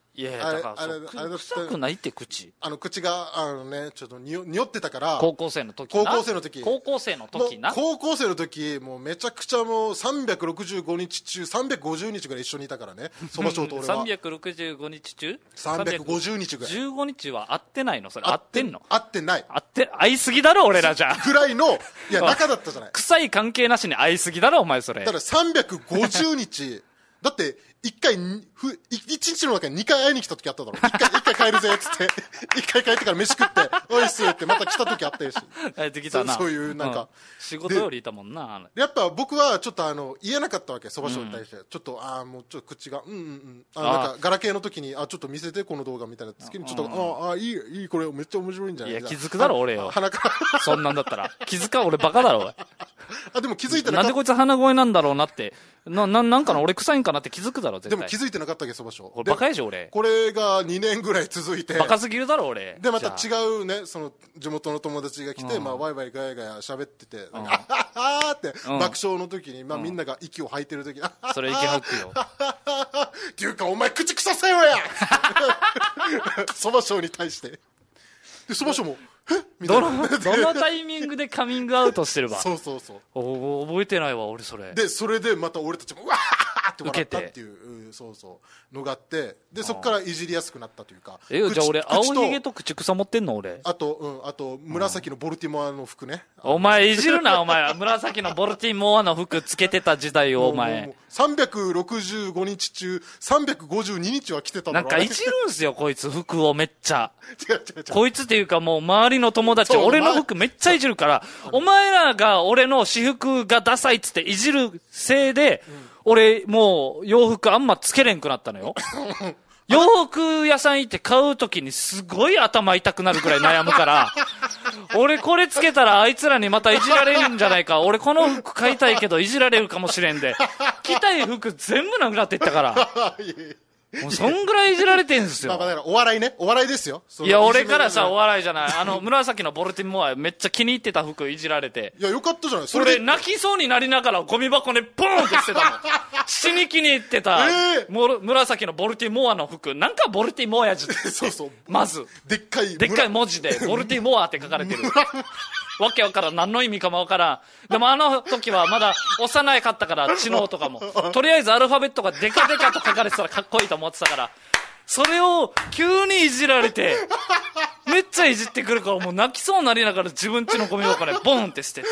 Speaker 1: いやいやだからあれあれ臭くないって口
Speaker 2: あの口があのねちょっと匂ってたから
Speaker 1: 高校生の時
Speaker 2: な高校生の時
Speaker 1: 高校生の時な
Speaker 2: 高校生の時もうめちゃくちゃもうさんびゃくろくじゅうごにち中さんびゃくごじゅうにちぐらい一緒にいたからねそばしょうと俺は
Speaker 1: さんびゃくろくじゅうごにち中
Speaker 2: さんびゃくごじゅうにちぐらい
Speaker 1: じゅうごにちは会ってないのそれ会ってんの
Speaker 2: 会ってない
Speaker 1: 会って会いすぎだろ俺らじゃ
Speaker 2: ぐらいのいや仲だったじゃない
Speaker 1: 臭い関係なしに会いすぎだろお前それ
Speaker 2: だからさんびゃくごじゅうにちだって一回ふ一日の中ににかい会いに来た時あっただろ一回一回帰るぜっつって一回帰ってから飯食っておいっすってまた来た時あったよし
Speaker 1: 帰ってきたな
Speaker 2: そ, そういうなんか、うん、
Speaker 1: 仕事よりいたもんな
Speaker 2: やっぱ僕はちょっとあの言えなかったわけそばしょうに対して、うん、ちょっとああもうちょっと口がうんうんうんあなんかガラケーの時にあちょっと見せてこの動画みたいな好きにちょっとああいいいいこれめっちゃ面白いんじゃない
Speaker 1: いや気づくだろ俺よ
Speaker 2: 鼻から
Speaker 1: そんなんだったら気づか俺バカだろ
Speaker 2: あでも気づいてなかった
Speaker 1: なんでこいつ鼻声なんだろうなってな, な, なんかな俺臭いんかなって気づくだろ絶対
Speaker 2: でも気づいてなかったっけそばしょう
Speaker 1: バカでしょ俺
Speaker 2: これがにねんぐらい続いて
Speaker 1: バカすぎるだろ俺
Speaker 2: でまた違うねその地元の友達が来て、うんまあ、ワイワイガヤガヤ喋ってて、うん、あははって、うん、爆笑の時に、まあ、みんなが息を吐いてる時に、うん、
Speaker 1: それ息吐くよ
Speaker 2: っていうかお前口臭せよやそばしょうに対してでそばしょうもえみたいな
Speaker 1: どのタイミングでカミングアウトしてるわ
Speaker 2: そうそうそう
Speaker 1: お覚えてないわ俺それ
Speaker 2: でそれでまた俺たちもうわーって笑ったっていう、うん、そうそうのがあってでそこからいじりやすくなったというか
Speaker 1: えじゃあ俺青ひげと口草持ってんの俺
Speaker 2: あと、うん、あと紫のボルティモアの服ね
Speaker 1: お前いじるなお前紫のボルティモアの服つけてた時代をお前もうもう
Speaker 2: さんびゃくろくじゅうごにち中さんびゃくごじゅうににちは着てたんだろ
Speaker 1: なんかいじるんすよこいつ服をめっちゃ
Speaker 2: 違う違う違う
Speaker 1: こいつっていうかもう周りの友達俺の服めっちゃいじるからお前らが俺の私服がダサいっつっていじるせいで、うん、俺もう洋服あんまつけれんくなったのよ洋服屋さん行って買うときにすごい頭痛くなるくらい悩むから俺これつけたらあいつらにまたいじられるんじゃないか俺この服買いたいけどいじられるかもしれんで着たい服全部なくなっていったからもうそんぐらいいじられてんすよ。
Speaker 2: まあ、だからお笑いね。お笑いですよ。
Speaker 1: いや、俺からさ、お笑いじゃない。あの、紫のボルティモアめっちゃ気に入ってた服いじられて。
Speaker 2: いや、よかったじゃない。
Speaker 1: それで。俺、泣きそうになりながらゴミ箱でポーンって捨てたもん。死に気に入ってた、えー、も紫のボルティモアの服。なんかボルティモアやじって。
Speaker 2: そうそう。
Speaker 1: まず。
Speaker 2: でっかい。
Speaker 1: でっかい文字で、ボルティモアって書かれてる。わけわからん。何の意味かもわからん。でもあの時はまだ幼いかったから、知能とかも。とりあえずアルファベットがデカデカと書かれてたらかっこいいと思ってたから。それを急にいじられて、めっちゃいじってくるからもう泣きそうになりながら自分家のゴミ箱でボンって捨てて。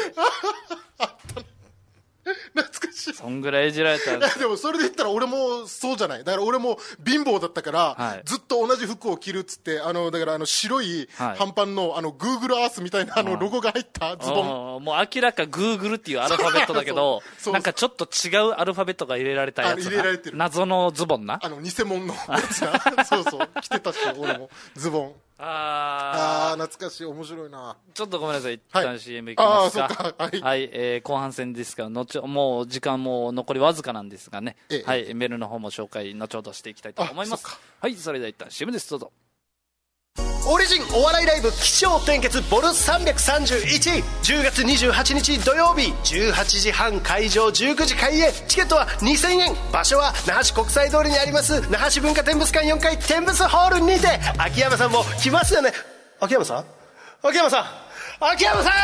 Speaker 2: 懐かしい。
Speaker 1: そんぐらいいじられたら。
Speaker 2: でもそれで言ったら俺もそうじゃない。だから俺も貧乏だったから、はい、ずっと同じ服を着るっつって、あの、だからあの白い半パンの、はい、あの、Google Earth みたいなあのロゴが入ったズボン。
Speaker 1: もう明らか Google っていうアルファベットだけど、なんかちょっと違うアルファベットが入れられたやつ。
Speaker 2: 入れられてる。
Speaker 1: 謎のズボンな。
Speaker 2: あの、偽物のやつな。そうそう。着てたし、俺も。ズボン。ああ懐かしい面白いな
Speaker 1: ちょっとごめんなさい一旦 シーエム いきますか、
Speaker 2: はい、あそうかはい、
Speaker 1: はいえー、後半戦ですが後もう時間も残りわずかなんですがね、ええはい、メールの方も紹介後ほどしていきたいと思います。はいそれでは一旦 シーエム ですどうぞ。
Speaker 3: オリジンお笑いライブ起承転結ボルさんびゃくさんじゅういち じゅうがつにじゅうはちにち土曜日じゅうはちじはん会場じゅうくじ開演チケットはにせんえん場所は那覇市国際通りにあります那覇市文化展物館よんかい展物ホールにて秋山さんも来ますよね。秋山さん秋山さん秋山さん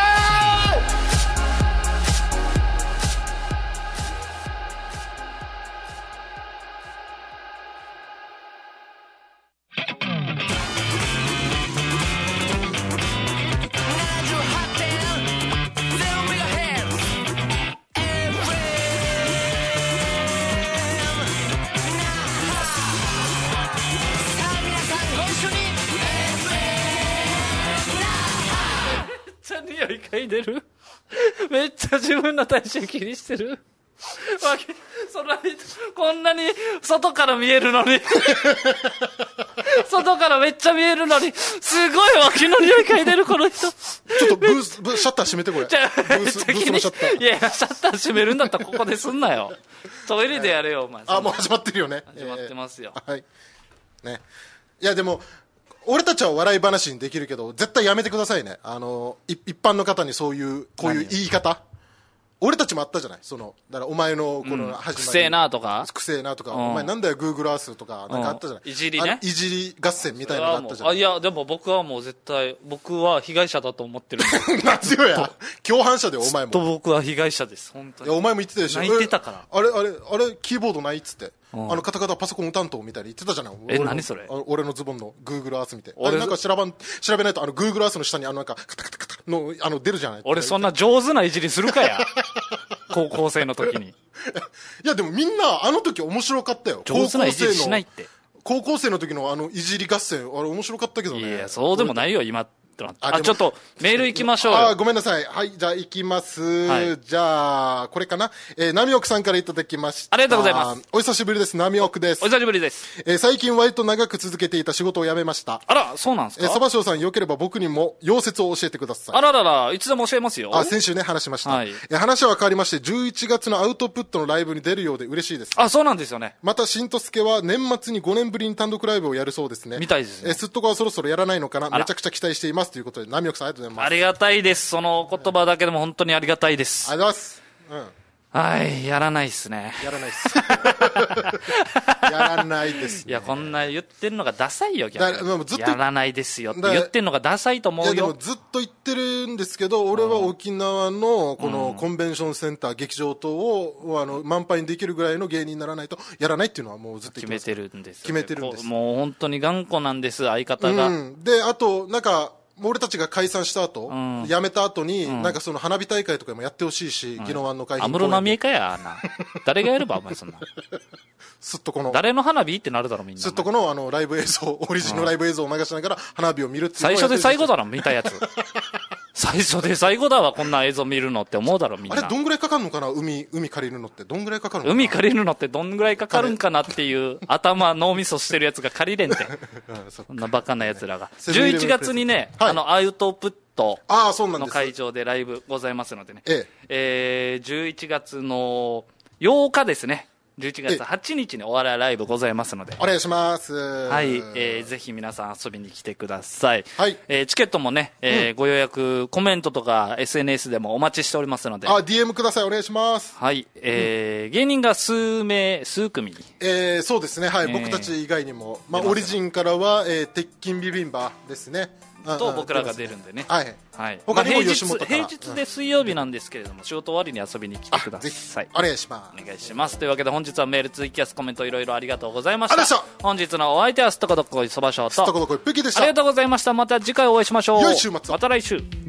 Speaker 1: 匂い嗅いでるめっちゃ自分の体重気にしてるわけそんなにこんなに外から見えるのに外からめっちゃ見えるのにすごい脇の匂い嗅いでるこの人。ちょ
Speaker 2: っとブースブーシャッター閉めてこれ。じゃブースブースのシャッター。
Speaker 1: いやシャッター閉めるんだったらここですんなよ。トイレでやれよお前。
Speaker 2: あもう始まってるよね。
Speaker 1: 始まってますよ、
Speaker 2: えー、はいね。いやでも俺たちは笑い話にできるけど絶対やめてくださいね。あの一般の方にそういうこういう言い方俺たちもあったじゃない、そのだからお前のこの始まり、うん、く
Speaker 1: せえなとか
Speaker 2: くせえなとか、うん、お前なんだよ Google Earth とかなんかあったじゃない、
Speaker 1: いじりね、
Speaker 2: いじり合戦みたいなのがあったじゃない。
Speaker 1: あ、いやでも僕はもう絶対僕は被害者だと思ってるん
Speaker 2: で夏よや共犯者でお前も
Speaker 1: ずっと僕は被害者です本当に。
Speaker 2: いやお前も言ってたでしょ、
Speaker 1: 泣いてたから、
Speaker 2: あれあれあれキーボードないっつって、あのカタカタパソコン担当みたいに言ってたじゃない。
Speaker 1: え何それ、
Speaker 2: 俺のズボンの Google Earth 見て、あれなんか調べ調べないとあの Google Earth の下にあのなんかカタカタカタのあの出るじゃない。
Speaker 1: 俺そんな上手ないじりするかや高校生の時に。い
Speaker 2: やでもみんなあの時面白かったよ。
Speaker 1: 上手ないじりしないって。
Speaker 2: 高校生の時のあのいじり合戦あれ面白かったけどね。
Speaker 1: いやそうでもないよ今。あ、ちょっとメール行きましょうよ。
Speaker 2: あ、ごめんなさい。はい、じゃあ行きます。はい、じゃあこれかな。えー、ナミオクさんからいただきました。
Speaker 1: ありがとうございます。
Speaker 2: お久しぶりです。ナミオクです。
Speaker 1: お久しぶりです。
Speaker 2: えー、最近割と長く続けていた仕事を辞めました。
Speaker 1: あら、そうなんですか。
Speaker 2: えー、サバショウさんよければ僕にも溶接を教えてください。
Speaker 1: あららら、いつでも教えますよ。
Speaker 2: あ、先週ね話しました。はい、えー、話は変わりましてじゅういちがつのアウトプットのライブに出るようで嬉しいです。
Speaker 1: あ、そうなんですよね。
Speaker 2: またしんとすけは年末にごねんぶりに単独ライブをやるそうですね。
Speaker 1: みたいですね。
Speaker 2: えー、すっとこはそろそろやらないのかな。めちゃくちゃ期待していますということでナミオクさんありがとうございます。
Speaker 1: ありがたいです。その言葉だけでも本当にありがたいです。
Speaker 2: ありがとうございます。うん。
Speaker 1: はい、やらないっすね。
Speaker 2: やらないっす。やらないですね。
Speaker 1: いや、こんな言ってるのがダサいよ、逆に。ずっとやらないですよって言ってるのがダサいと思うよ。いや、でも
Speaker 2: ずっと言ってるんですけど、俺は沖縄のこのコンベンションセンター、劇場等をあの満杯にできるぐらいの芸人にならないとやらないっていうのはもうずっと言ってます。
Speaker 1: 決めてるんですよ。
Speaker 2: 決めてるんです。
Speaker 1: もう本当に頑固なんです、相方が。
Speaker 2: うん。で、あと、なんか、俺たちが解散した後、うん、辞めた後に、うん、なんかその花火大会とかもやってほしいし、宜野湾の会
Speaker 1: 安室奈美恵かやな。誰がやればお前そんな。
Speaker 2: すっとこの
Speaker 1: 誰の花火ってなるだろみんな。
Speaker 2: すっとこのあのライブ映像、オリジナルライブ映像を流しながら花火を見るっていう。
Speaker 1: 最初で最後だろ見たやつ。最初で最後だわこんな映像見るのって思うだろみんな。
Speaker 2: あれどんぐらいかかるのかな、海海借りるのってどんぐらいかかるのかな。
Speaker 1: 海借りるのってどんぐらいかかるんかなっていう頭脳みそしてるやつが借りれんて。そんなバカなやつらが。じゅういちがつにね、はい、あのアウトプットの会場でライブございますのでね。えええー、じゅういちがつのようかですね。じゅういちがつはちにちにお笑いライブございますので
Speaker 2: お願いします。
Speaker 1: はい、えー、ぜひ皆さん遊びに来てください。
Speaker 2: はい、
Speaker 1: えー、チケットもね、えーうん、ご予約コメントとか エスエヌエス でもお待ちしておりますので、
Speaker 2: あ ディーエム ください。お願いします。
Speaker 1: はい、えーうん、芸人が数名数組、
Speaker 2: えー、そうですね、はい、えー、僕たち以外にも、まあ、オリジンからは、えー、鉄筋ビビンバですね
Speaker 1: と僕らが出るんでね。
Speaker 2: はい。
Speaker 1: はい。
Speaker 2: 他にも吉本から、
Speaker 1: 平日で水曜日なんですけれども、仕事終わりに遊びに来てください。
Speaker 2: お願いします。
Speaker 1: お願いします。というわけで本日はメール、ツイキャス、コメントいろいろありがとうございました。
Speaker 2: ありがとうございました。
Speaker 1: 本日のお相手はすっとこどっこいそばしょうと。
Speaker 2: すっとこどっこいぷきでした。
Speaker 1: ありがとうございました。また次回お会いしましょう。
Speaker 2: 良い週末。
Speaker 1: また来週。